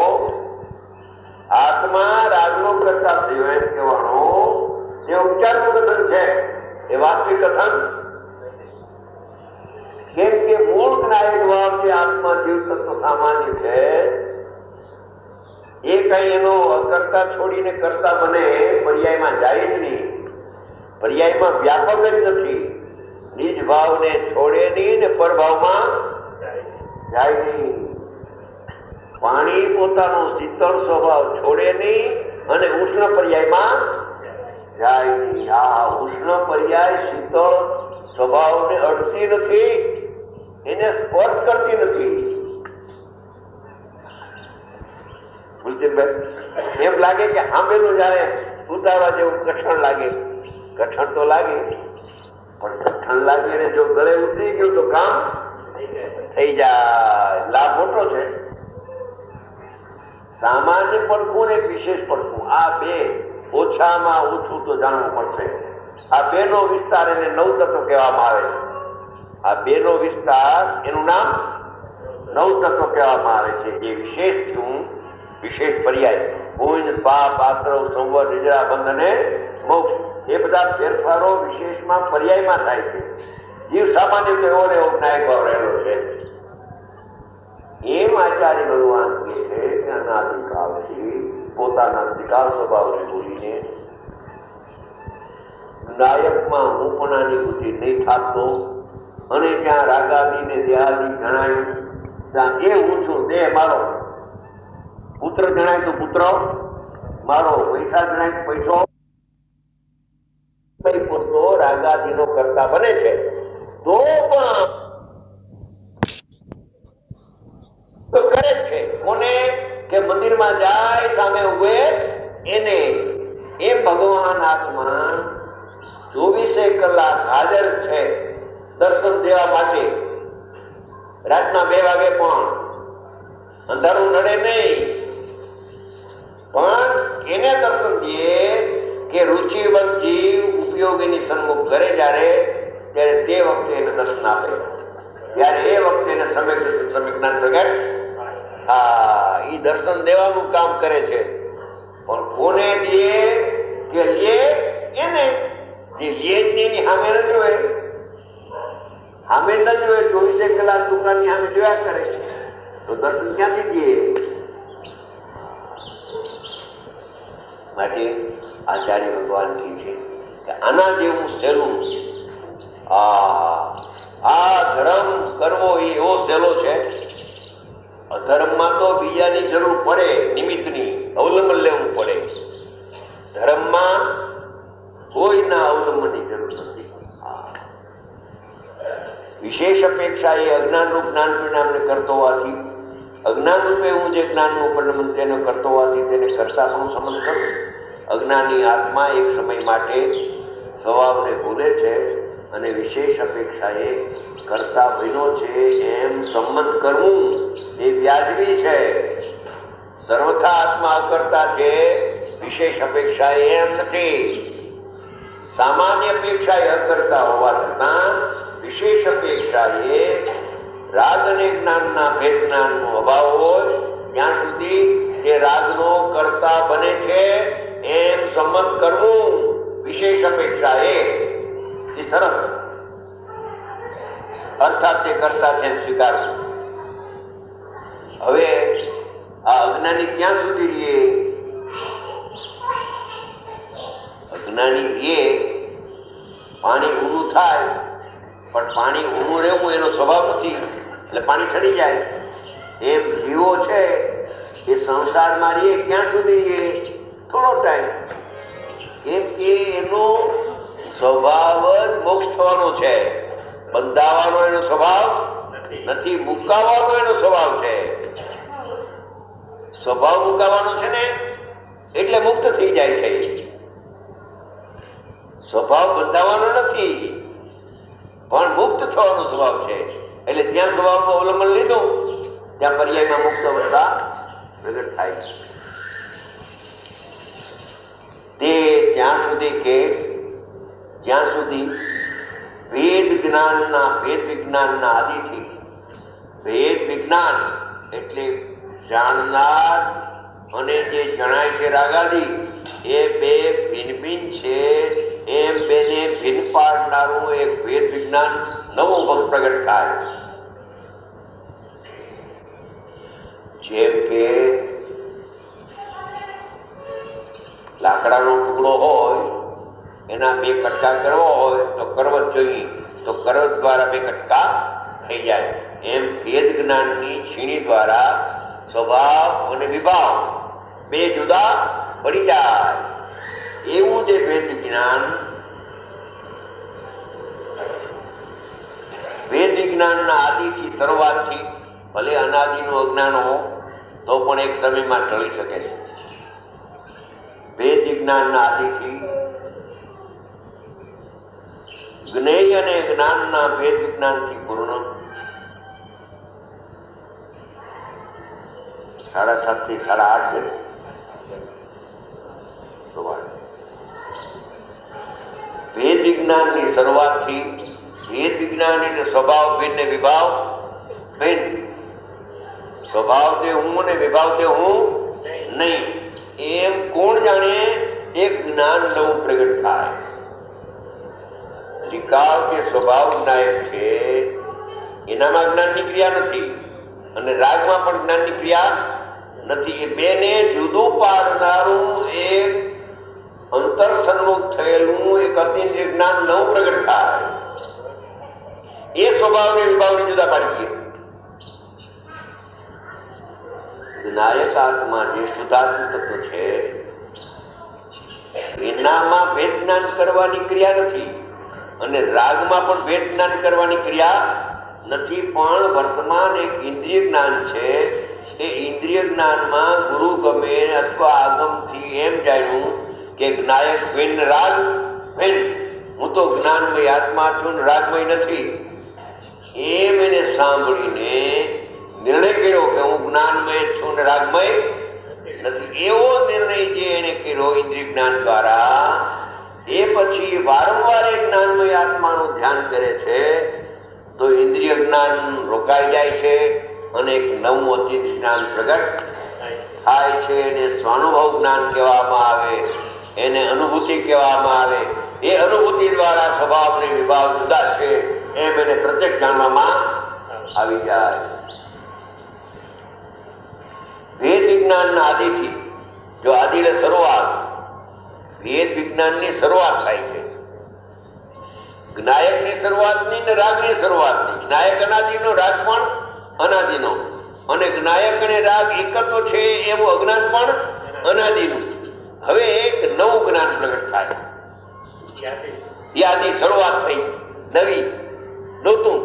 આત્મા રાગનો કરતા થયો એમ કહેવાનો જે ઉપચારનું કથન છે એ વાસ્તવિક કથન. કેમ કે મૂળ જ્ઞાયક ભાવ જે આત્મા જીવ તત્વ સામાન્ય છે એ કઈ એનો અકર્તા છોડીને કરતા બને પર્યાયમાં જાય જ નહીં. પર્યાયમાં વ્યાપક જ નથી. નિજ ભાવને છોડે નહીં ને પરભાવમાં જાય નહીં. પાણી પોતાનો શીતળ સ્વભાવ છોડે નહીં અને ઉષ્ણ પર્યાયમાં જાય નહીં. આ ઉષ્ણ પર્યાય શીતળ સ્વભાવને અડતી નથી, એને સ્પર્શ કરતી નથી. એમ લાગે કે સાંભળેલું જયારે ઉતારવા જેવું કઠણ લાગે, કઠણ તો લાગે પણ કઠણ લાગે ને જો ગળે ઉતરી ગયું તો કામ થઈ જાય. લાભ મોટો છે. સામાન્ય પડખું ને વિશેષ પડખું, આ બે ઓછામાં ઓછું તો જાણવું પડશે. આ બે નો વિસ્તાર એને નવ તત્વ કહેવામાં આવે છે. આ બે નો વિસ્તાર એનું નામ નવ તત્વ કહેવામાં આવે છે. જે વિશેષ થયું, વિશેષ પર્યાય, પુણ્ય, પાપ, આશ્રવ, સંવર, નિદ્રા, બંધ અને મોક્ષ, એ બધા ફેરફારો વિશેષમાં પર્યાયમાં થાય છે. જીવ સામાન્ય તો એવો ને એવો ન્યાય ભાવ રહેલો છે. એમ આચાર્ય ભગવાન કહે છે કે અનાદિકાળથી પોતાના ત્રિકાળ સ્વભાવને ભૂલીને નાયકમાં હુંપણાની બુદ્ધિ નહીં થાકતો અને ત્યાં રાગાદી ને દેહાદી જણાયું, ત્યાં એ હું છું, દેહ મારો, પુત્ર જણાય તો પુત્ર મારો, પૈસા જણાય તો પૈસો, પોતો રાગાદીનો કરતા બને છે. તો પણ તો કરે જ છે. કોને? કે મંદિરમાં જાય સામે ઉભે એને. એ ભગવાન આત્મા 24 કલાક હાજર છે દર્શન દેવા માટે. રાતના 2 વાગે પણ અંધારું નડે નહીં, પણ એને દર્શન દે કે રુચિવંત જીવ ઉપયોગીની સન્મુખ કરે જ્યારે, ત્યારે તે વખતે એને દર્શન આપે. ત્યારે એ વખતે એને સમ્યક જ્ઞાન પ્રગટ. ઈ દર્શન દેવાનું કામ કરે છે. પણ કોને દે? કે લે એને. જે લે જ એની સામે ન જોવે, સામે ન જોવે, 24 કલાક દુકાનની સામે જોયા કરે, તો દર્શન ક્યાંથી દે? માટે આચાર્ય ભગવાન કહે છે કે આના જેવું સહેલું આ ધર્મ કરવો એ એવો સહેલો છે. અધર્મમાં તો બીજાની જરૂર પડે, નિમિત્તની અવલંબન લેવું પડે. ધર્મમાં કોઈના અવલંબનની જરૂર નથી. વિશેષ અપેક્ષા એ અજ્ઞાન રૂપ જ્ઞાન પરિણામને કરતો હોવાથી, અજ્ઞાન રૂપે હું જે જ્ઞાનનું પરિણામ તેને કરતો હોવાથી તેને કરતા પણ સંબંધ કરું. અજ્ઞાની આત્મા એક સમય માટે સ્વભાવને ભૂલે છે અને વિશેષ અપેક્ષાએ કરતા બન્યો છે એમ સંમત કરવું એ વ્યાજબી છે. સર્વથા આત્મા અકર્તા છે, વિશેષ અપેક્ષા એમ નથી. સામાન્ય અપેક્ષા એ અકર્તા હોવા છતાં વિશેષ અપેક્ષા એ રાગ અને જ્ઞાનના ભેદ જ્ઞાનનો અભાવ હોય ત્યાં સુધી તે રાગનો કરતા બને છે એમ સંમત કરવું. વિશેષ અપેક્ષા એ સરસ, અર્થાત તે કરતા છે સ્વીકારવું. હવે આ અજ્ઞાની ક્યાં સુધી રહીએ? અજ્ઞાની રહીએ, પાણી ઊંડું થાય, પણ પાણી ઊંડું રહેવું એનો સ્વભાવ નથી, એટલે પાણી ઠરી જાય. એમ જીવો છે એ સંસારમાં રહીએ ક્યાં સુધી રહીએ? થોડો ટાઈમ. કેમ કે એનો સ્વભાવ જ મોક્ષ થવાનો છે. બંધાવાનો એનો સ્વભાવ નથી, મુકાવાનો એનો સ્વભાવ છે. સ્વભાવ મુકાવાનો છે ને એટલે મુક્ત થઈ જાય છે. સ્વભાવ બંધાવાનો નથી, પણ મુક્ત થવાનો સ્વભાવ છે. એટલે જ્યાં સ્વભાવનું અવલંબન લીધું ત્યાં પર્યાયમાં મુક્ત અવસ્થા પ્રગટ થાય છે. તે ત્યાં સુધી કે જ્યાં સુધી ભેદ વિજ્ઞાનના આદિથી, ભેદ વિજ્ઞાન એટલે જાણનાર અને જે જણાય છે રાગાદી, એ બે ભિન્ન ભિન્ન છે એમ બેને ભિન્ન પાડનારું એક ભેદ વિજ્ઞાન નવું પ્રગટ થાય. જેમ કે લાકડાનો ટુકડો હોય, એના 2 કટકા કરવા હોય તો કરવત જોઈએ, તો કરવત દ્વારા 2 કટકા થઈ જાય. એમ ભેદ જ્ઞાનની છીણી દ્વારા સ્વભાવ અને વિભાવ 2 જુદા પડી જાય. એવું જે ભેદ જ્ઞાન, ભેદ વિજ્ઞાનના આદિથી શરૂઆતથી ભલે અનાદિનું અજ્ઞાન હો તો પણ એક સમયમાં ટળી શકે છે. ભેદ વિજ્ઞાનના આદિથી જ્ઞેય અને જ્ઞાનના ભેદ વિજ્ઞાનથી પૂર્ણ 7:30 થી 8:30 છે. ભેદ વિજ્ઞાનની શરૂઆતથી ભેદ વિજ્ઞાન એટલે સ્વભાવ ભેદ ને વિભાવ ભેદ. સ્વભાવ તે હું ને વિભાવ તે હું નહીં, એમ કોણ જાણે? એક જ્ઞાન નવું પ્રગટ થાય. ત્રિકાળ કે સ્વભાવ નાયક છે, એનામાં જ્ઞાનની ક્રિયા નથી અને રાગમાં પણ જ્ઞાનની ક્રિયા નથી. એ બેને જુદું પાડનારું એક અંતર સન્મુખ થયેલું એક અતિન્દ્રિય જ્ઞાન નવું પ્રગટ થાય. એ સ્વભાવને વિભાવને જુદા પાડી દે. નાયક આત્મા જે શુદ્ધાત્મ તત્વ છે, એનામાં ભેદ જ્ઞાન કરવાની ક્રિયા નથી અને રાગમાં પણ ભેદ જ્ઞાન કરવાની ક્રિયા નથી. પણ વર્તમાન એક ઇન્દ્રિય જ્ઞાન છે. એ ઇન્દ્રિય જ્ઞાનમાં ગુરુ ગમે અથવા આગમથી એમ જાણ્યું કે નાયક ભેદ રાગ ભેદ, હું તો જ્ઞાનમય આત્મા છું ને રાગમય નથી. એમ એને સાંભળીને નિર્ણય કર્યો કે હું જ્ઞાનમય છું ને રાગમય નથી. એવો નિર્ણય જે એને કર્યો ઇન્દ્રિય જ્ઞાન દ્વારા, એ પછી વારંવાર એ જ્ઞાનમય આત્માનું ધ્યાન કરે છે તો ઇન્દ્રિય જ્ઞાન રોકાઈ જાય છે અને એક નવું અતિત જ્ઞાન પ્રગટ થાય છે. એને સ્વાનુભવ જ્ઞાન કહેવામાં આવે, એને અનુભૂતિ કહેવામાં આવે. એ અનુભૂતિ દ્વારા સ્વભાવ અને વિભાવ જુદા છે એમ એને પ્રત્યક્ષ જાણવામાં આવી જાય. ભેદ વિજ્ઞાનના આદિથી, જો આદિને શરૂઆત ભેદ વિજ્ઞાનની શરૂઆત થાય છે. જ્ઞાયકની શરૂઆતની ને રાગની શરૂઆતની. જ્ઞાયક અનાદિનો, રાગ પણ અનાદિનો. અને જ્ઞાયક અને રાગ એકત્વ છે એવું અજ્ઞાન પણ અનાદિનું. હવે એક નવું જ્ઞાન પ્રગટ થાય. યાદી શરૂઆત થઈ, નવી, નૂતન.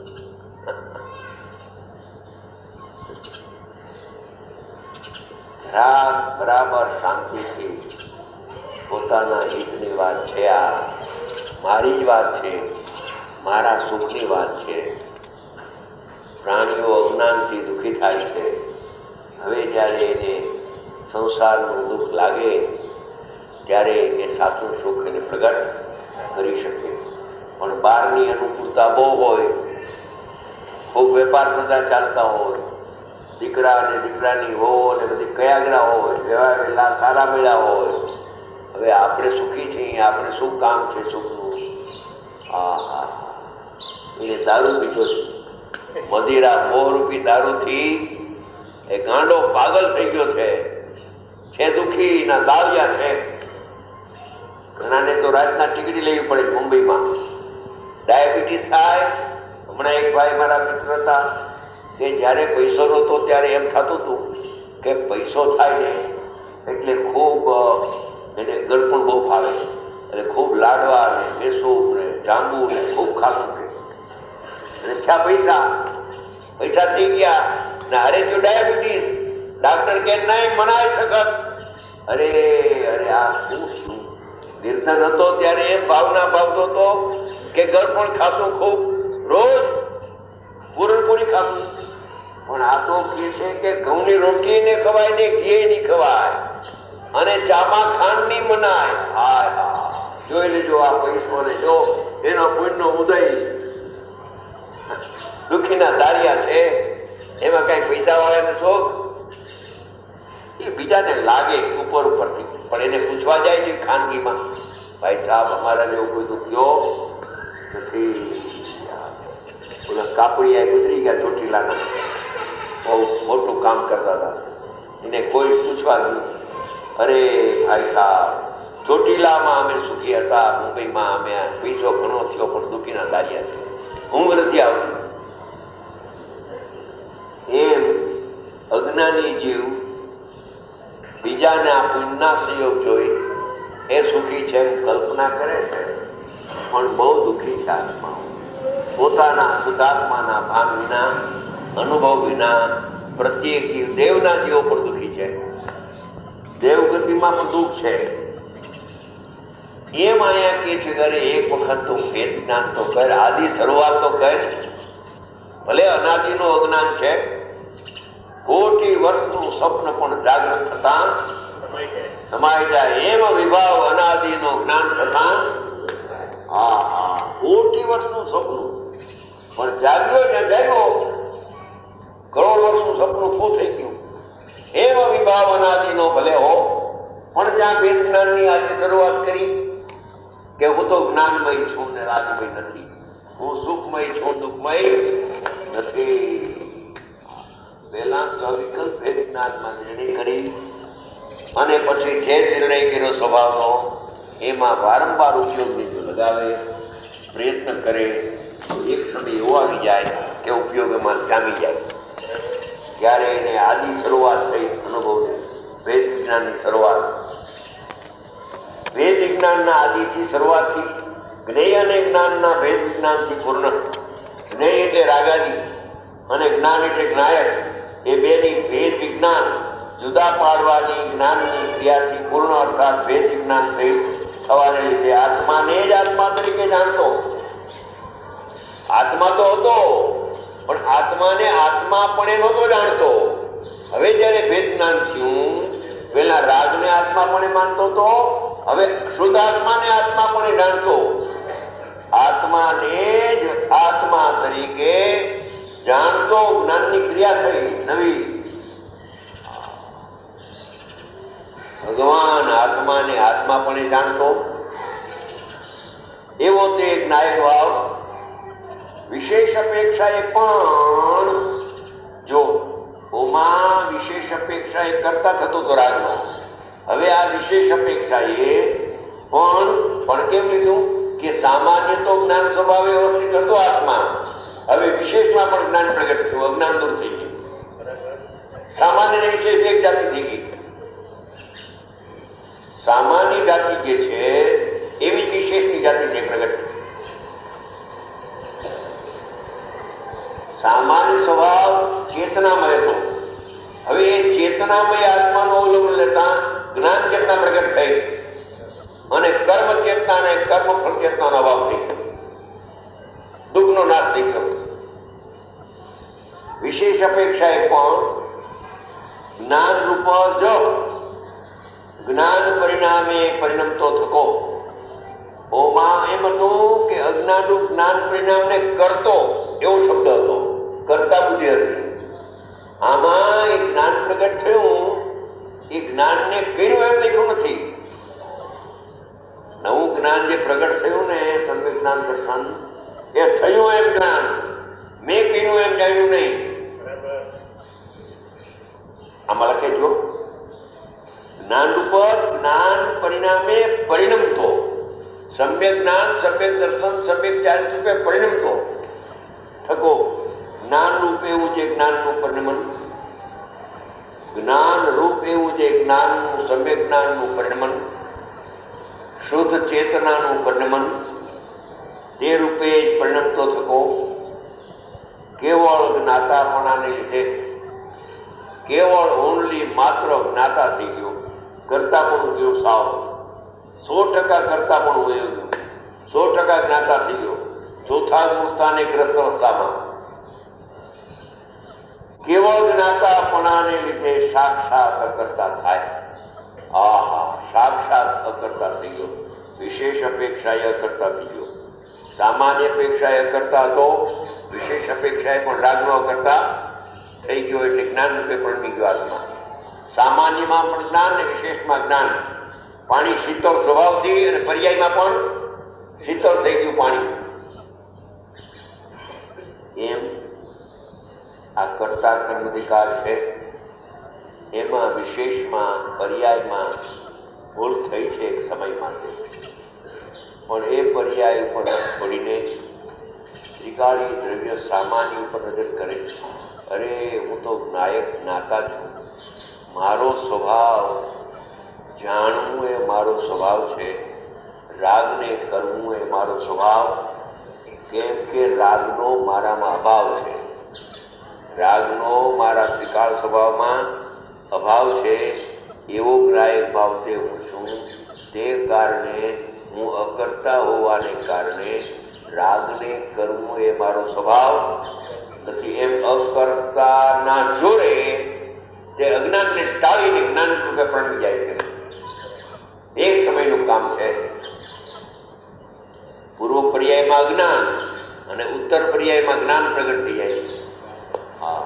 રાગ બરાબર શાંતિથી પોતાના હિતની વાત છે, આ મારી જ વાત છે, મારા સુખની વાત છે. પ્રાણીઓ અજ્ઞાનથી દુઃખી થાય છે. હવે જ્યારે એને સંસારનું દુઃખ લાગે ત્યારે એ સાચું સુખ એને પ્રગટ કરી શકે. પણ બહારની અનુકૂળતા બહુ હોય, ખૂબ વેપાર ધંધા ચાલતા હોય, દીકરા અને દીકરાની વહુ અને બધી કયાગરા હોય, વ્યવહાર વેલા સારા મળ્યા હોય. હવે આપણે સુખી છીએ, આપણે શું કામ છે સુખનું? એને દારૂ પીધો છે, મદિરા મોહરૂપી દારૂથી એ ગાંડો પાગલ થઈ ગયો છે દુઃખી ના દાળિયા છે. ઘણાને તો રાતના ટીકડી લેવી પડે મુંબઈમાં. ડાયાબિટીસ થાય. હમણાં એક ભાઈ મારા મિત્ર હતા કે જ્યારે પૈસો નહોતો ત્યારે એમ થતું હતું કે પૈસો થાય ને એટલે ખૂબ એને ગળપણ બહુ ફાવે, એટલે ખૂબ લાડવા ને બેસવું ને જાંબુ ને ખૂબ ખાતું કે. અને પૈસા થઈ ગયા ને અરે જો ડાયાબિટીસ, ડાક્ટર કે નહીં મનાઈ શકત. અરે આ શું નિર્ધન હતો ત્યારે એ ભાવના ભાવતો હતો કે ગળપણ ખાતું ખૂબ, રોજ પૂરણપૂરી ખાતું. પણ આ તો કહે છે કે ઘઉંની રોટલી ને ખવાય ને ઘી નહીં ખવાય અને ચામાં ખાંડ નહીં મનાય. હા જોઈ લેજો આ પૈસો ને જો એનો પુણ્યનો ઉદય. દુઃખીના દારિયા છે, એમાં કઈ પૈસા વાળાને શોખ એ બીજાને લાગે ઉપરથી, પણ એને પૂછવા જાય છે ખાનગીમાં, ભાઈ સાહેબ અમારા જેવું કોઈ દુખ્યો નથી. ઓલા કાપડિયા ગુજરી ગયા ચોટીલાના, બહુ મોટું કામ કરતા હતા, એને કોઈ પૂછવા નહીં. અરે ભાઈ સાહેબ ચોટીલામાં અમે સુખી હતા, મુંબઈમાં અમે પૈસો ઘણો થયો પણ દુઃખીના દારિયા છે, ઊંઘ નથી આવતી. એમ અજ્ઞાની જીવ બીજાના પુણ્યના સંયોગ જોઈ એ સુખી છે કલ્પના કરે છે, પણ બહુ દુઃખી છે આત્માઓ. પોતાના શુદ્ધાત્માના ભાન વિના, અનુભવ વિના પ્રત્યેક જીવ, દેવના જીવો પણ દુઃખી છે. દેવગતિમાં પણ દુઃખ છે. એમ અહીંયા કે છે કે એક વખત તો ભેદ જ્ઞાન તો કર, આદિ શરૂઆત તો કર. ભલે અનાદિનું અજ્ઞાન છે કોટી વર્ષનું સ્વપ્ન પણ જાગૃત થતા સમાઈ જાય. એમ વિભાવ અનાદિનો જ્ઞાન થતા કોટી વર્ષનું સ્વપ્ન પણ જાગ્યો ને જાગ્યો, કરોડ વર્ષનું સપનું શું થઈ ગયું. એમ વિભાવ અનાદિનો ભલે હો, પણ ત્યાં વેદ જ્ઞાનની આજે શરૂઆત કરી કે હું તો જ્ઞાનમય છું ને રાજમય નથી, હું સુખમય છું દુઃખમય નથી. પહેલા સવિકલ્પ વેદ જ્ઞાનમાં નિર્ણય કરી અને પછી જે નિર્ણય કર્યો સ્વભાવનો એમાં વારંવાર ઉપયોગની જો લગાવે, પ્રયત્ન કરે, એક સમય એવો આવી જાય કે ઉપયોગ એમાં જામી જાય. ત્યારે એને આદિ શરૂઆત થઈ અનુભવની, વેદ વિજ્ઞાનની શરૂઆત. વેદ વિજ્ઞાનના આદિથી શરૂઆતથી જ્ઞેય અને જ્ઞાનના ભેદ વિજ્ઞાનથી પૂર્ણ. જ્ઞેય એટલે રાગાદી અને જ્ઞાન એટલે જ્ઞાયક. એ બેની ભેદ વિજ્ઞાન જુદા પાડવાની જ્ઞાનની ક્રિયાથી પૂર્ણ, અર્થાત ભેદ વિજ્ઞાન થવાને લીધે આત્માને જ આત્મા તરીકે જાણતો. આત્મા તો હતો પણ આત્માને આત્મા પણ એ નહોતો જાણતો. હવે જયારે ભેદ જ્ઞાન થયું, પેલા રાગને આત્મા પણ એ માનતો હતો, હવે શુદ્ધ આત્માને આત્મા પણ એ જાણતો. આત્માને જ આત્મા તરીકે જાણતો જ્ઞાનની ક્રિયા થઈ નવી. ભગવાન આત્માને આત્મા પણ એ જાણતો. એવો તે જ્ઞાયક ભાવ વિશેષ અપેક્ષાએ પણ, જો ઓમાં વિશેષ અપેક્ષા એ કરતા થતો તો રાગનો, હવે આ વિશેષ અપેક્ષાએ પણ કેમ લીધું કે સામાન્ય તો જ્ઞાન સ્વભાવે વ્યવસ્થિત હતો આત્મા, હવે વિશેષમાં પણ જ્ઞાન પ્રગટ થયું, અજ્ઞાન દૂર થઈ ગયું. સામાન્ય ને વિશેષ એક જાતિ થઈ ગઈ. સામાન્ય જાતિ જે છે એવી વિશેષની જાતિ છે પ્રગટ. સામાન્ય સ્વભાવ ચેતનામય હતો, હવે એ ચેતનામય આત્માનું અવલંબન લેતા જ્ઞાન ચેતના પ્રગટ થઈ અને કર્મ ચેતના અને કર્મ ફળ ચેતનાનો અભાવ થઈ ગયો, દુઃખનો નાશ થઈ ગયો. વિશેષ અપેક્ષાએ પણ જ્ઞાન રૂપ જો જ્ઞાન પરિણામે પરિણમતો થકો. ઓમાં એમ હતું કે અજ્ઞાન રૂપ જ્ઞાન પરિણામને કરતો એવો શબ્દ હતો, કરતા બુદ્ધિ હતી. આમાં એ જ્ઞાન પ્રગટ થયું, એ જ્ઞાનને કર્યું એમ લખ્યું નથી. નવું જ્ઞાન જે પ્રગટ થયું ને સમ્યક જ્ઞાન દર્શન, એ થયું એમ જ્ઞાન, મેં કર્યું એમ જાણ્યું નહીં. આમાં લખે જો જ્ઞાન રૂપ જ્ઞાન પરિણામે પરિણમતો. સમ્યક જ્ઞાન, સમ્યક દર્શન, સમ્યક ચારિત્ર રૂપે પરિણમતો થકો. જ્ઞાન રૂપ એવું છે જ્ઞાનનું પરિણમન, જ્ઞાન રૂપ એવું છે જ્ઞાનનું સમ્યક જ્ઞાનનું પરિણમન, શુદ્ધ ચેતનાનું પરિણમન, તે રૂપે જ પરિણમતો થકો. કેવળ જ્ઞાતાપણાને લીધે કેવળ ઓનલી માત્ર જ્ઞાતા થઈ ગયો, કરતા પણ ગયો સાવ 100% કરતા પણ વયો ગયો, 100% જ્ઞાતા થઈ ગયો. ચોથા મૂર્તાને ગ્રસ્ત અવસ્થામાં કેવળ જ્ઞાતાપણાને લીધે સાક્ષાત અકર્તા થાય. સાક્ષાત અકર્તા થઈ ગયો. વિશેષ અપેક્ષાએ અકર્તા થઈ ગયો. સામાન્ય અપેક્ષાએ અકર્તા હતો, વિશેષ અપેક્ષાએ પણ રાગનો અકર્તા થઈ ગયો. એટલે જ્ઞાન રૂપે પરમી ગયો આત્મા. સામાન્યમાં પણ જ્ઞાન અને વિશેષમાં જ્ઞાન. પાણી શીતળ સ્વભાવથી અને પર્યાયમાં પણ શીતળ થઈ ગયું પાણી. એમ આ કર્તા કર્મ અધિકાર છે, એમાં વિશેષમાં પર્યાયમાં ભૂલ થઈ છે એક સમય માટે, પણ એ પર્યાય ઉપર છોડીને ત્રિકાળી દ્રવ્ય સામાન્ય ઉપર નજર કરે છે. અરે હું તો નાયક જ્ઞાતા છું, મારો સ્વભાવ જાણવું એ મારો સ્વભાવ છે, રાગને કરવું એ મારો સ્વભાવ. કેમ કે રાગનો મારામાં અભાવ છે, રાગનો મારા ત્રિકાળ સ્વભાવમાં અભાવ છે. એવો ગ્રાહક ભાવથી હું છું, તે કારણે હું અકર્તા હોવાને કારણે રાગને કરવું એ મારો સ્વભાવ નથી. એમ અકર્તાના જોડે તે અજ્ઞાનને ટાળીને જ્ઞાન રૂપે પ્રગટી જાય છે. એક સમયનું કામ છે. પૂર્વ પર્યાયમાં અજ્ઞાન અને ઉત્તર પર્યાયમાં જ્ઞાન પ્રગટ થઈ જાય છે. હા,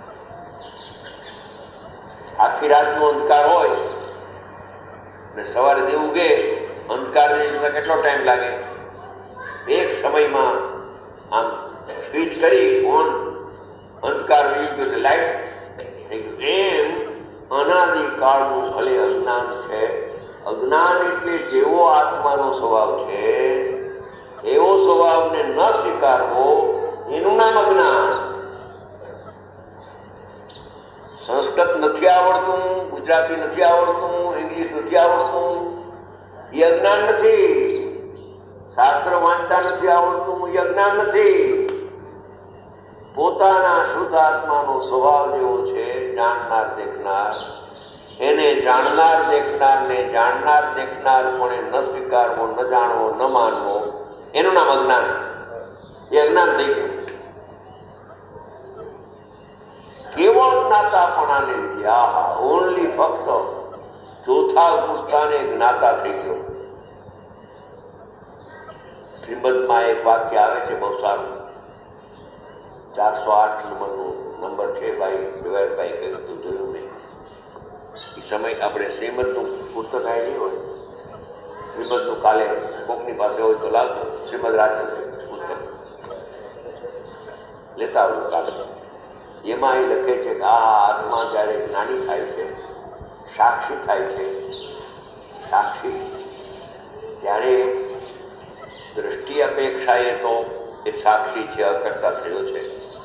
આખી રાતનો અંધકાર હોય ને સવારે દેવ ઉગે, અંધકારને કેટલો ટાઈમ લાગે? એક સમયમાં આમ સ્વિચ કરી ઓન, અંધકાર વહી ગયો, લાઈટ થઈ ગયું. એમ અનાદિકાળનું ભલે અજ્ઞાન છે. અજ્ઞાન એટલે જેવો આત્માનો સ્વભાવ છે એવો સ્વભાવને ન સ્વીકારવો, એનું નામ અજ્ઞાન. સંસ્કૃત નથી આવડતું, ગુજરાતી નથી આવડતું, ઇંગ્લિશ નથી આવડતું, એ અજ્ઞાન નથી. શાસ્ત્ર વાંચતા નથી આવડતું, એ અજ્ઞાન નથી. પોતાના શુદ્ધ આત્માનો સ્વભાવ જેવો છે, જાણનાર દેખનાર, એને જાણનાર દેખનારને જાણનાર દેખનાર પણ ન સ્વીકારવો, ન જાણવો, ન માનવો, એનું નામ અજ્ઞાન. એ અજ્ઞાન થઈ ગયું. કેવળ જ્ઞાતાપણાને લીધે ઓનલી ફક્ત ચોથા અવસ્થાને જ્ઞાતા થઈ ગયો. શ્રીમદમાં એક વાક્ય આવે છે, બહુ સારું, 408 નંબર છે. ભાઈ દેવાયતભાઈ કહ્યું તું, જોયું નહીં? એ સમય આપણે શ્રીમદનું પુસ્તક આવી હોય, શ્રીમદનું કાલે કોકની પાસે હોય તો લાવજો. શ્રીમદ રાજચંદ્ર પુસ્તક લેતા આવજો કાલે. એમાં એ લખે છે કે આ આત્મા જ્યારે જ્ઞાની થાય છે, સાક્ષી થાય છે, સાક્ષી, ત્યારે દ્રષ્ટિ અપેક્ષાએ તો એ સાક્ષી છે, અકર્તા થયો છે,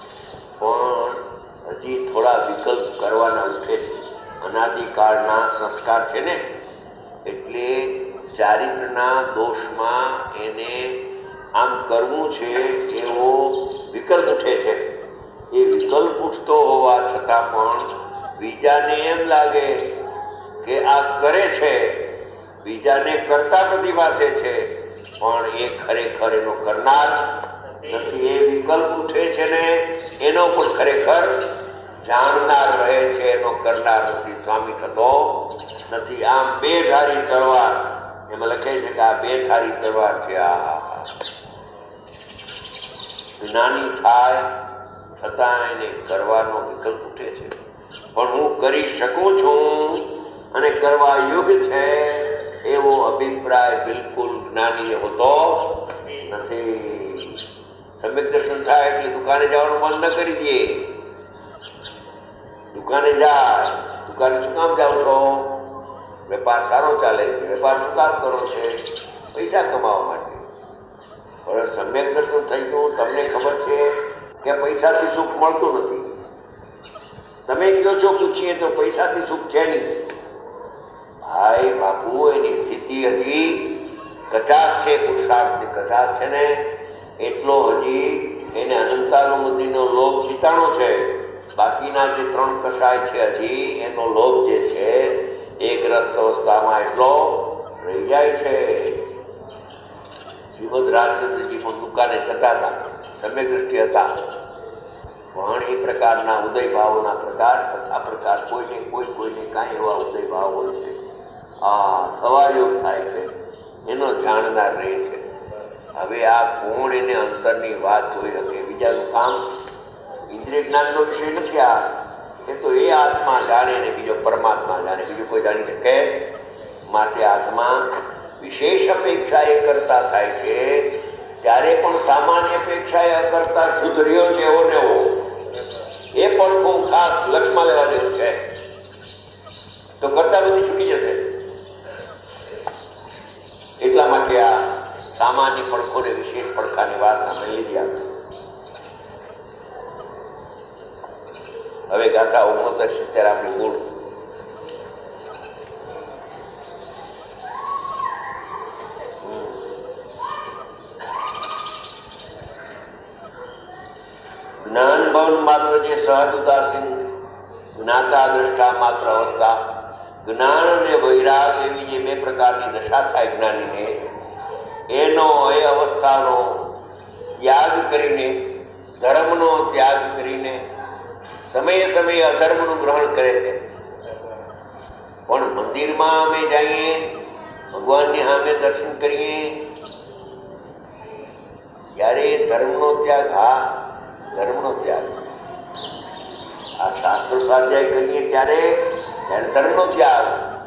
પણ હજી થોડા વિકલ્પ કરવાના ઉઠે છે. અનાદિકાળના સંસ્કાર છે ને, એટલે ચારિત્રના દોષમાં એને આમ કરવું છે એવો વિકલ્પ ઉઠે છે. એ વિકલ્પ ઉઠતો હોવા છતાં પણ બીજાને એમ લાગે કે આ કરે છે, બીજાને કરતા પ્રતિભાસે છે, પણ એ ખરેખર એનો કરનાર નથી. એ વિકલ્પ ઉઠે છે ને એનો પણ ખરેખર જાણનાર રહે છે, એનો કરનાર નથી, સ્વામી થતો નથી. આમ બે ધારી તલવાર, એમાં લખે છે કે આ બે ધારી તલવાર છે. આ જ્ઞાની થાય છતાં એને કરવાનો વિકલ્પ ઉઠે છે, પણ હું કરી શકું છું અને કરવા યોગ્ય છે એવો અભિપ્રાય બિલકુલ જ્ઞાની હોતો નથી. સમ્યક દર્શન થાય એટલે દુકાને જવાનું મન ન કરી દે. દુકાને જાય, દુકાને શું કામ જાવ છો? વેપાર સારો ચાલે છે. વેપાર શું કામ કરો છે? પૈસા કમાવા માટે. હવે સમ્યક દર્શન થઈ ગયું, તમને ખબર છે કે પૈસાથી સુખ મળતું નથી. તમે કહો છો પૂછીએ તો પૈસાથી સુખ છે નહીં. ભાઈ બાપુ, એની સ્થિતિ હજી કચાશ છે, પુરુષાર્થની કચાશ છે ને, એટલો હજી એને અનંતાનુમતિનો લોભ ચિતાણો છે. બાકીના જે 3 કષાય છે હજી એનો લોભ જે છે એ ગ્રસ્ત અવસ્થામાં એટલો રહી જાય છે. શ્રીમદ રાજચંદ્રજી પણ દુકાને જતા હતા, સમ્યક દ્રષ્ટિ હતા, પણ એ પ્રકારના ઉદય ભાવોના પ્રકાર, આ પ્રકાર કોઈને કાંઈ એવા ઉદય ભાવ હોય છે, સવાયોગ થાય છે, એનો જાણનાર રહે છે. હવે આ કોણ એને અંતરની વાત જોઈ શકે? બીજાનું કામ ઇન્દ્રિય જ્ઞાનનો વિષય નથી. આ એ તો એ આત્મા જાણે ને બીજો પરમાત્મા જાણે, બીજું કોઈ જાણી શકે? માટે આત્મા વિશેષ અપેક્ષા એ કરતા થાય છે, ત્યારે પણ સામાન્ય અપેક્ષા એ અકર્તા શુદ્ધ રહ્યો છે એવો ને એવો. એ પણ બહુ ખાસ લક્ષમાં લેવા જેવું છે. તો કરતા બધી છૂટી જશે. એટલા માટે આ સામાન્ય પડખોને વિશેષ પડખાની વાત આપણે લીધી આપશે. હવે ગાથા 69 આપણી મૂળ. જ્ઞાન ભવન માત્ર જે સહજ ઉદાસીન જ્ઞાતા દ્રષ્ટા માત્ર અવસ્થા, જ્ઞાન અને વૈરાગ એવી જે 2 પ્રકારની દશા થાય જ્ઞાનીને, એનો એ અવસ્થાનો ત્યાગ કરીને, ધર્મનો ત્યાગ કરીને સમયે સમયે અધર્મનું ગ્રહણ કરે છે. મંદિરમાં અમે જઈએ, ભગવાનની સામે દર્શન કરીએ, ત્યારે ધર્મનો ત્યાગ, હા ધર્મનો ત્યાગ, આ શાસ્ત્ર સ્વાધ્યાય કરીએ ત્યારે ધર્મનો ત્યાગ,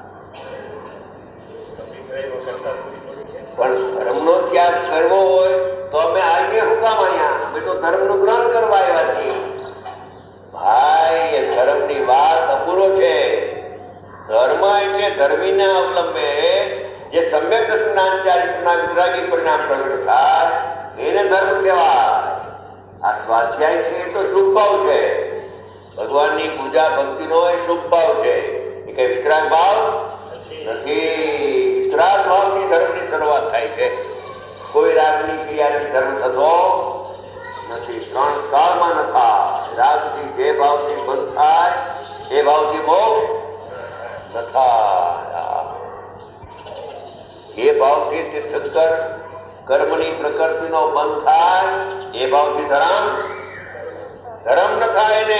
પણ ધર્મનો ત્યાગ કરવો હોય તો અમે આવીએ શું કામ અહીંયા? અમે તો ધર્મનું ગ્રહણ કરવા આવ્યા છીએ. ભાઈ, એ ધર્મની વાત અપૂરો છે. ધર્મ એટલે ધર્મીના અવલંબે જે સમ્યક જ્ઞાન ચારિત્રના વિતરાગી પરિણામ પ્રગટ થાય એને ધર્મ કહેવાય. આ સ્વાધ્યાય છે એ તો શુભ ભાવ છે. ભગવાનની પૂજા ભક્તિનો એ શુભ ભાવ છે. એ કઈ વિતરાગ ભાવ નથી. વિતરાગ ભાવથી ધર્મની શરૂઆત થાય છે. કોઈ રાગની ક્રિયાથી ધર્મ થતો નથી. ત્રણ કાળમાં ન થાય. રાગથી જે ભાવથી બંધ થાય એ ભાવથી મોક્ષ ન થાય. એ ભાવથી તીર્થંકર કર્મની પ્રકૃતિનો બંધ થાય એ ભાવથી ધર્મ ન થાય. ને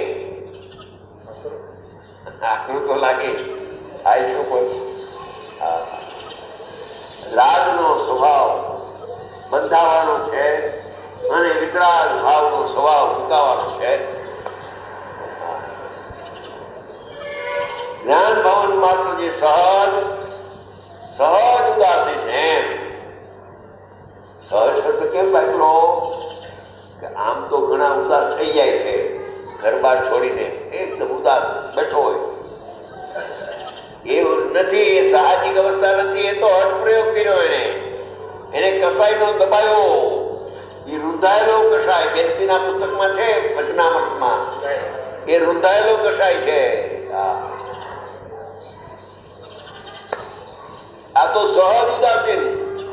આટલું તો લાગે થાય શું પણ રાગનો સ્વભાવ બંધાવાનો છે અને વિતરાગ ભાવનો સ્વભાવ મૂકાવાનો છે. જ્ઞાન ભવન માત્ર જે સહજ ઉદાસી છે. સહજ શબ્દ કેમ વાપરો કે આમ તો ઘણા ઉદાસ થઈ જાય છે, ઘર બાર છોડીને એકદમ ઉદાસ બેઠો હોય. એવું નથી, એ સાહજિક અવસ્થા નથી. એ તો હઠ પ્રયોગ કર્યો એને કસાયનો દબાયો. એ રૂંધાયેલો કસાય બેનસીના પુસ્તકમાં છે, વચનામૃતમાં એ રૂંધાયેલો કસાય છે. આ તો સહજ ઉદાસીન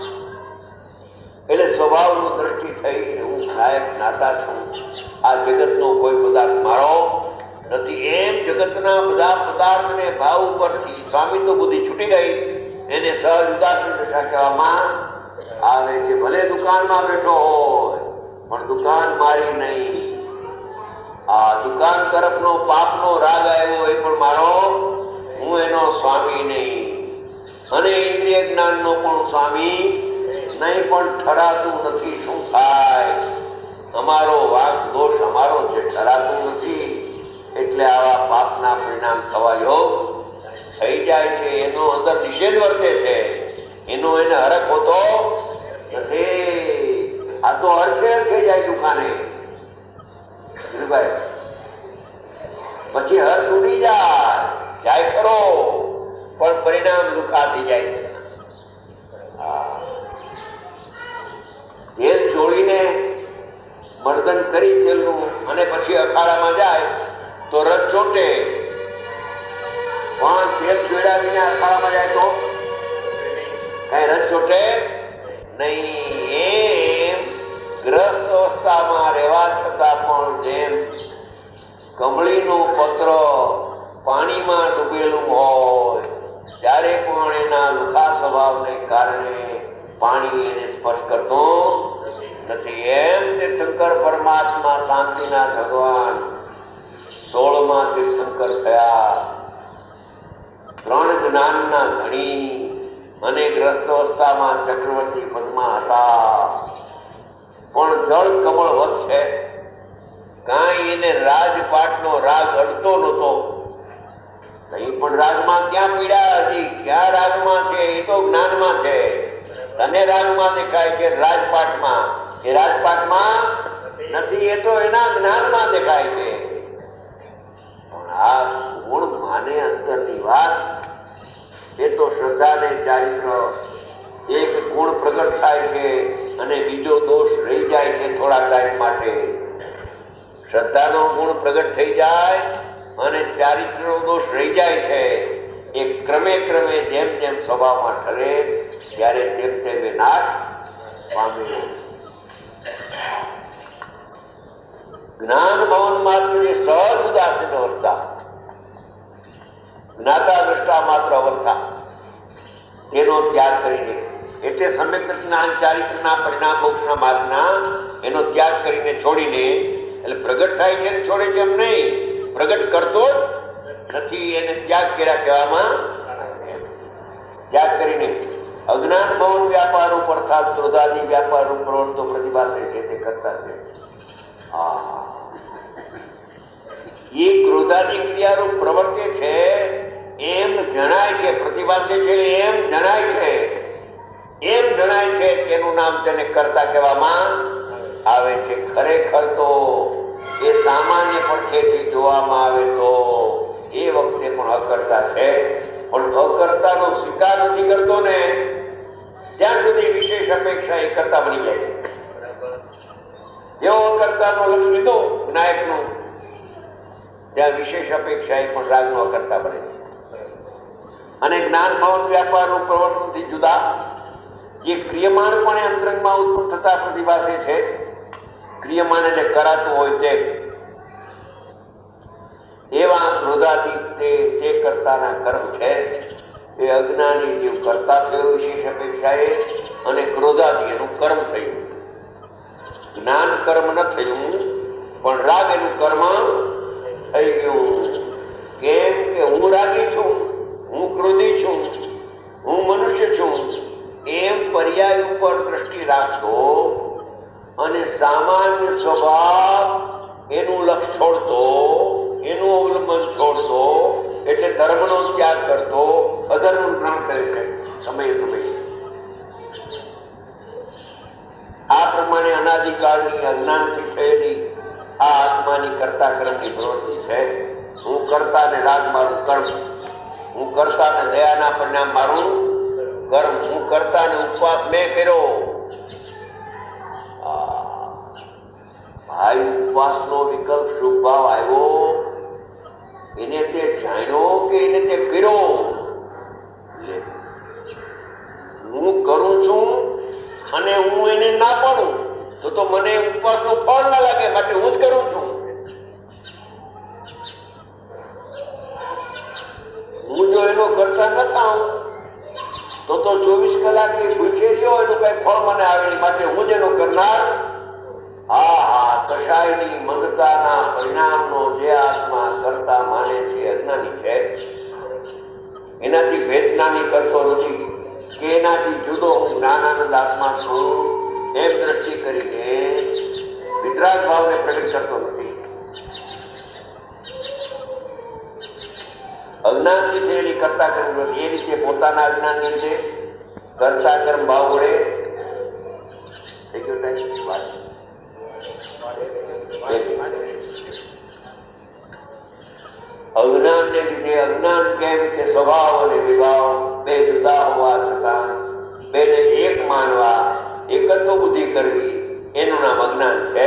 એટલે સ્વભાવનું દ્રષ્ટિ થઈ કે હું નાયક જ્ઞાતા છું, આ જગતનો કોઈ પદાર્થ મારો નથી. એમ જગતના બધા પદાર્થને ભાવ ઉપરથી સ્વામી તો બુદ્ધિ છૂટી ગઈ, એને સહજ ઉદાસીન દશા કહેવામાં આવે છે. ભલે દુકાનમાં બેઠો હોય પણ દુકાન મારી નહીં. આ દુકાન તરફનો પાપનો રાગ આવ્યો એ પણ મારો, હું એનો સ્વામી નહીં. અને ઇન્દ્રિય જ્ઞાનનો પણ સ્વામી નહીં, પણ ઠરાતું નથી. શું થાય? અમારો વાંક દોષ અમારો છે, ઠરાતું નથી. એટલે આવા પાપના પરિણામ થવા યોગ થઈ જાય છે. એનો અંદર નિષેધ વર્તે છે, એનો એને હરખ હોતો નથી. આ તો અડધે થઈ જાય દુકાને પછી હર તૂટી જાય ખરો, પણ પરિણામ દુખા થઈ જાય છે. જેલ જોડીને મર્દન કરી જેલનું અને પછી અખાડામાં જાય તો રસ ચોટે, પણ જેલ જોડાવીને અખાડામાં જાય તો કઈ રસ ચોટે નહીં. એમ ગ્રસ્ત અવસ્થામાં રહેવા છતાં પણ જેમ કમળીનું પત્ર પાણીમાં ડૂબેલું હોય ત્યારે પણ એના લુખા સ્વભાવને કારણે પાણી એને સ્પર્શ કરતો નથી. એમ તીર્થંકર પરમાત્મા શાંતિના ભગવાન 16માં તીર્થંકર થયા. 3 જ્ઞાનના ધણી અને ગ્રસ્ત અવસ્થામાં ચક્રવર્તી પદમાં હતા. પણ જળ કમળ વત છે, કાંઈ એને રાજપાટનો રાગ અડતો નહોતો. અહીં પણ રાજમાં ક્યાં પીડા હતી? ક્યાં રાજમાં છે? એ તો જ્ઞાનમાં છે. તને રાજમાં દેખાય છે, રાજપાટમાં. એ રાજપાટમાં નથી, એ તો એના જ્ઞાનમાં દેખાય છે. પણ આ ગુણ માને અંતરની વાત, એ તો શ્રદ્ધા ને ચારિત્ર. એક ગુણ પ્રગટ થાય છે અને બીજો દોષ રહી જાય છે થોડા ટાઈમ માટે. શ્રદ્ધાનો ગુણ પ્રગટ થઈ જાય અને ચારિત્રનો દોષ રહી જાય છે. એ ક્રમે ક્રમે જેમ જેમ સ્વભાવમાં ઠરે ત્યારે તેમ તેમ એ નાશ પામે. જ્ઞાન ભવન માત્ર જે સહજ ઉદાસીન અવસ્થા, જ્ઞાતા દ્રષ્ટા માત્ર અવસ્થા, તેનો ત્યાગ કરીને, એટલે સમ્યક જ્ઞાન ચારિત્રના પરિણામ મોક્ષના માર્ગના એનો ત્યાગ કરીને છોડીને, એટલે પ્રગટ થાય છે છોડે છે એમ નહીં, પ્રગટ કરતો જ નથી, એને ત્યાગ કર્યા કહેવામાં ત્યાગ કરીને અજ્ઞાન મૌન વ્યાપાર રૂપ અર્થાત ક્રોધાદી વ્યાપાર રૂપ પ્રવૃત્તિઓ પ્રતિભાસે છે તે કરતા છે. એ ક્રોધાદી ક્રિયારૂપ પ્રવૃત્તિ છે એમ જણાય છે, પ્રતિભાસે છે એમ જણાય છે, એમ જણાય છે તેનું નામ તેને કર્તા કહેવામાં આવે છે. ખરેખર તો એ સામાન્ય પડખેથી જોવામાં આવે તો એ વખતે પણ અકર્તા છે, પણ અકર્તાનો સ્વીકાર નથી કરતો ને ત્યાં સુધી વિશેષ અપેક્ષા એ કર્તા બની જાય છે. જેવો અકર્તાનો લક્ષ લીધો વિનાયકનું, ત્યાં વિશેષ અપેક્ષા એ પણ રાગનો અકર્તા બને છે. અને જ્ઞાન ભાવન વ્યાપારનું પ્રવર્તનથી જુદા જે ક્રિયમાણ પણ અંતરંગમાં ઉત્પન્ન થતા પ્રતિભાસે છે, ક્રિયમાણ એટલે કરાતું હોય તે, એવા ક્રોધાતીત તે કર્તાના કર્મ છે એ અજ્ઞાની જીવ કરતા થયો વિશેષ અપેક્ષાએ, અને ક્રોધાથી એનું કર્મ થયું. જ્ઞાન કર્મ ન થયું પણ રાગ એનું કર્મ થઈ ગયું. કેમ કે હું રાગી છું, હું ક્રોધી છું, હું મનુષ્ય છું એમ પર્યાય ઉપર દ્રષ્ટિ રાખતો અને સામાન્ય સ્વભાવ એનું લક્ષ છોડતો, એનું અવલંબન છોડતો, એટલે ધર્મનો ત્યાગ કરતો, અધર્મનું ગ્રહણ કરે છે સમયે સમયે. આ પ્રમાણે અનાદિકાળની અજ્ઞાનથી થયેલી આ આત્માની કર્તા કર્મની પ્રવૃત્તિ છે. હું કર્તા ને રાગ મારું કર્મ, હું કર્તા ને દયાના પરિણામ મારું કર્મ, હું કર્તા ને ઉપવાસ મેં કર્યો. ભાઈ ઉપવાસનો વિકલ્પ શુભ ભાવ આવ્યો, એને તે જાણ્યો કે એને તે કર્યો. હું કરું છું અને હું એને ના પાડું તો મને ઉપવાસનું ફળ ના લાગે, માટે હું જ કરું છું. હું જો એનો કરતા ન થાઉં તો 24 કલાક ભૂખે રહ્યો એનું કઈ ફળ મને આવે નહીં, માટે હું જ એનો કરનાર. કષાયની મંદતાના પરિણામનો જે આત્મા કરતા માને છે અજ્ઞાની છે, એનાથી ભેદનાની કરતો નથી કે એનાથી જુદો હું જ્ઞાનાનંદ આત્મા છું એમ દ્રષ્ટિ કરીને વિતરાગ ભાવને પ્રગટ કરતો નથી. અજ્ઞાનથી થયેલી કરતા કર્મ એ રીતે પોતાના અજ્ઞાનની રીતે કરતા કર્મ ભાવ વડે અજ્ઞાનને લીધે, અજ્ઞાન કેમ કે સ્વભાવ અને વિભાવ બે જુદા હોવા છતાં બેને એક માનવા, એકત્વ બુદ્ધિ કરવી એનું નામ અજ્ઞાન છે.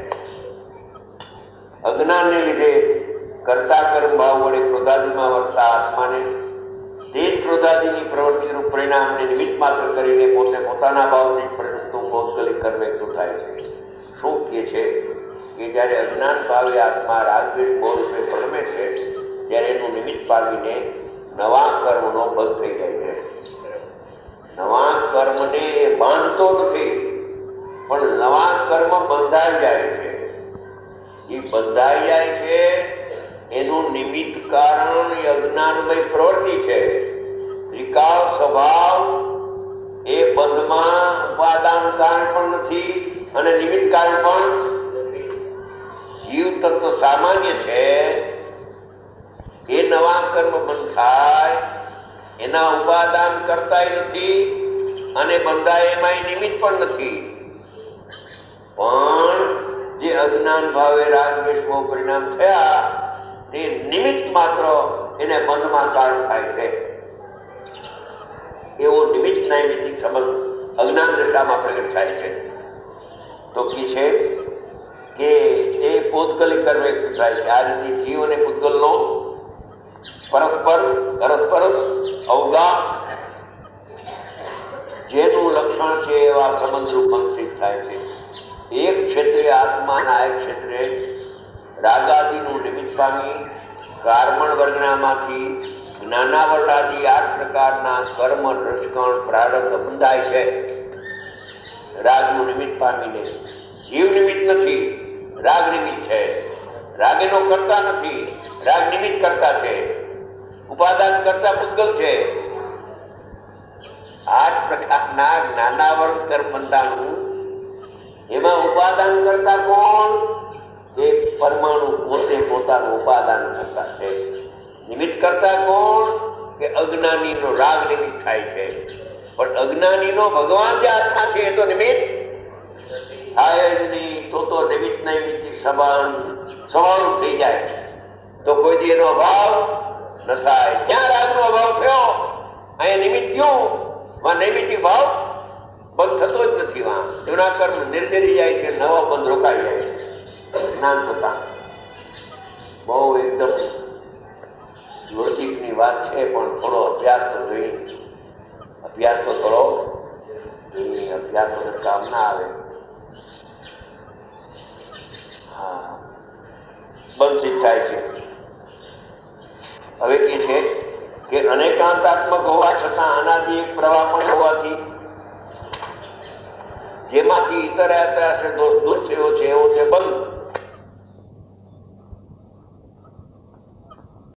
અજ્ઞાનને લીધે કરતા કર્મ ભાવ વડે ક્રોધાદિમાં વર્તતા આત્માને તે જ ક્રોધાદિની પ્રવૃત્તિનું પરિણામને નિમિત્ત માત્ર કરીને પોતે પોતાના ભાવથી પ્રવૃત્તિનું ભૌગોલિક કર્મ એકઠું થાય છે. શું કહે છે કે જ્યારે અજ્ઞાન ભાવે આત્મા રાગદ્વેષ મોહ રૂપે ભળમે છે ત્યારે એનું નિમિત્ત પામીને નવા કર્મનો ભંગ થઈ જાય છે. નવા કર્મને એ બાંધતો નથી પણ નવા કર્મ બંધાઈ જાય છે. એ બંધાઈ જાય છે એનું નિમિત્ત કારણ એ અજ્ઞાનમય પ્રવૃત્તિ છે. વિકાર સ્વભાવ એ બંધમાં ઉપાદાન કારણ પણ નથી અને નિમિત્ત કારણ પણ જીવ તત્વ સામાન્ય છે. એ નવા કર્મ બંધ થાય એના ઉપાદાન કરતાય નથી અને બંધાય એમાંય નિમિત્ત પણ નથી. પણ જે અજ્ઞાન ભાવે રાગ દ્વેષમાં પરિણામ થયા તે નિમિત્ત માત્ર એને બંધમાં કારણ થાય છે. એવો નિમિત્ત નૈમિત્તિક સંબંધ અજ્ઞાન દશામાં પ્રગટ થાય છે. તો કી છે કે એ પૂતગલિક કર્મ એકઠું થાય છે. આ રીતે જીવ અને પૂતગલનો પરસ્પર અવગા જેનું લક્ષણ છે એવા સંબંધરૂપ બંધિત થાય છે. એક ક્ષેત્રે આત્માના એક ક્ષેત્રે રાગાદિનું નિમિત્ત પામી કાર્મણ વર્ગનામાંથી જ્ઞાનાવરણાદી 8 પ્રકારના કર્મ રજકણ પ્રારબ્ધ બંધાય છે. રાગનું નિમિત્ત પામીને જીવ નિમિત્ત નથી, રાગ નિમિત્ત છે. રાગ એનો કરતા નથી, રાગ નિમિત્ત કરતા છે. ઉપાદાન કરતા પૂતગલ છે. આઠ પ્રકારના જ્ઞાનાવરણ કર્મ બંધાણું, એમાં ઉપાદાન કરતા કોણ? એ પરમાણુ પોતે પોતાનું ઉપાદાન કરતા છે. નિમિત્ત કરતા કોણ? કે અજ્ઞાનીનો રાગ નિમિત્ત થાય છે. પણ અજ્ઞાનીનો ભગવાન જે આત્મા છે એ તો નિમિત્ત થાય જ નહીં. તો નિમિત્ત નૈમિત્તિક સંબંધ સ્વરૂપ થઈ જાય તો કોઈ દી એનો અભાવ ન થાય. ક્યાં રાગનો અભાવ થયો? અહીંયા નિમિત્ત ગયું, નૈમિત્તિક ભાવ બંધ થતો જ નથી. જૂના કર્મ નિર્જરી જાય છે, નવો બંધ રોકાઈ જાય છે. જ્ઞાન થતા બહુ એકદમ લૌકિકની વાત છે, પણ થોડો અભ્યાસ તો જોઈએ. અભ્યાસ તો થોડો જોઈએ. અભ્યાસ વગર કામ ના આવે. હા, બંધ થાય છે. હવે એ છે કે અનેકાંતાત્મક હોવા છતાં અનાદિ એક પ્રવાહ પણ હોવાથી જેમાંથી ઇતર દૂર થયો છે એવો છે બંધ.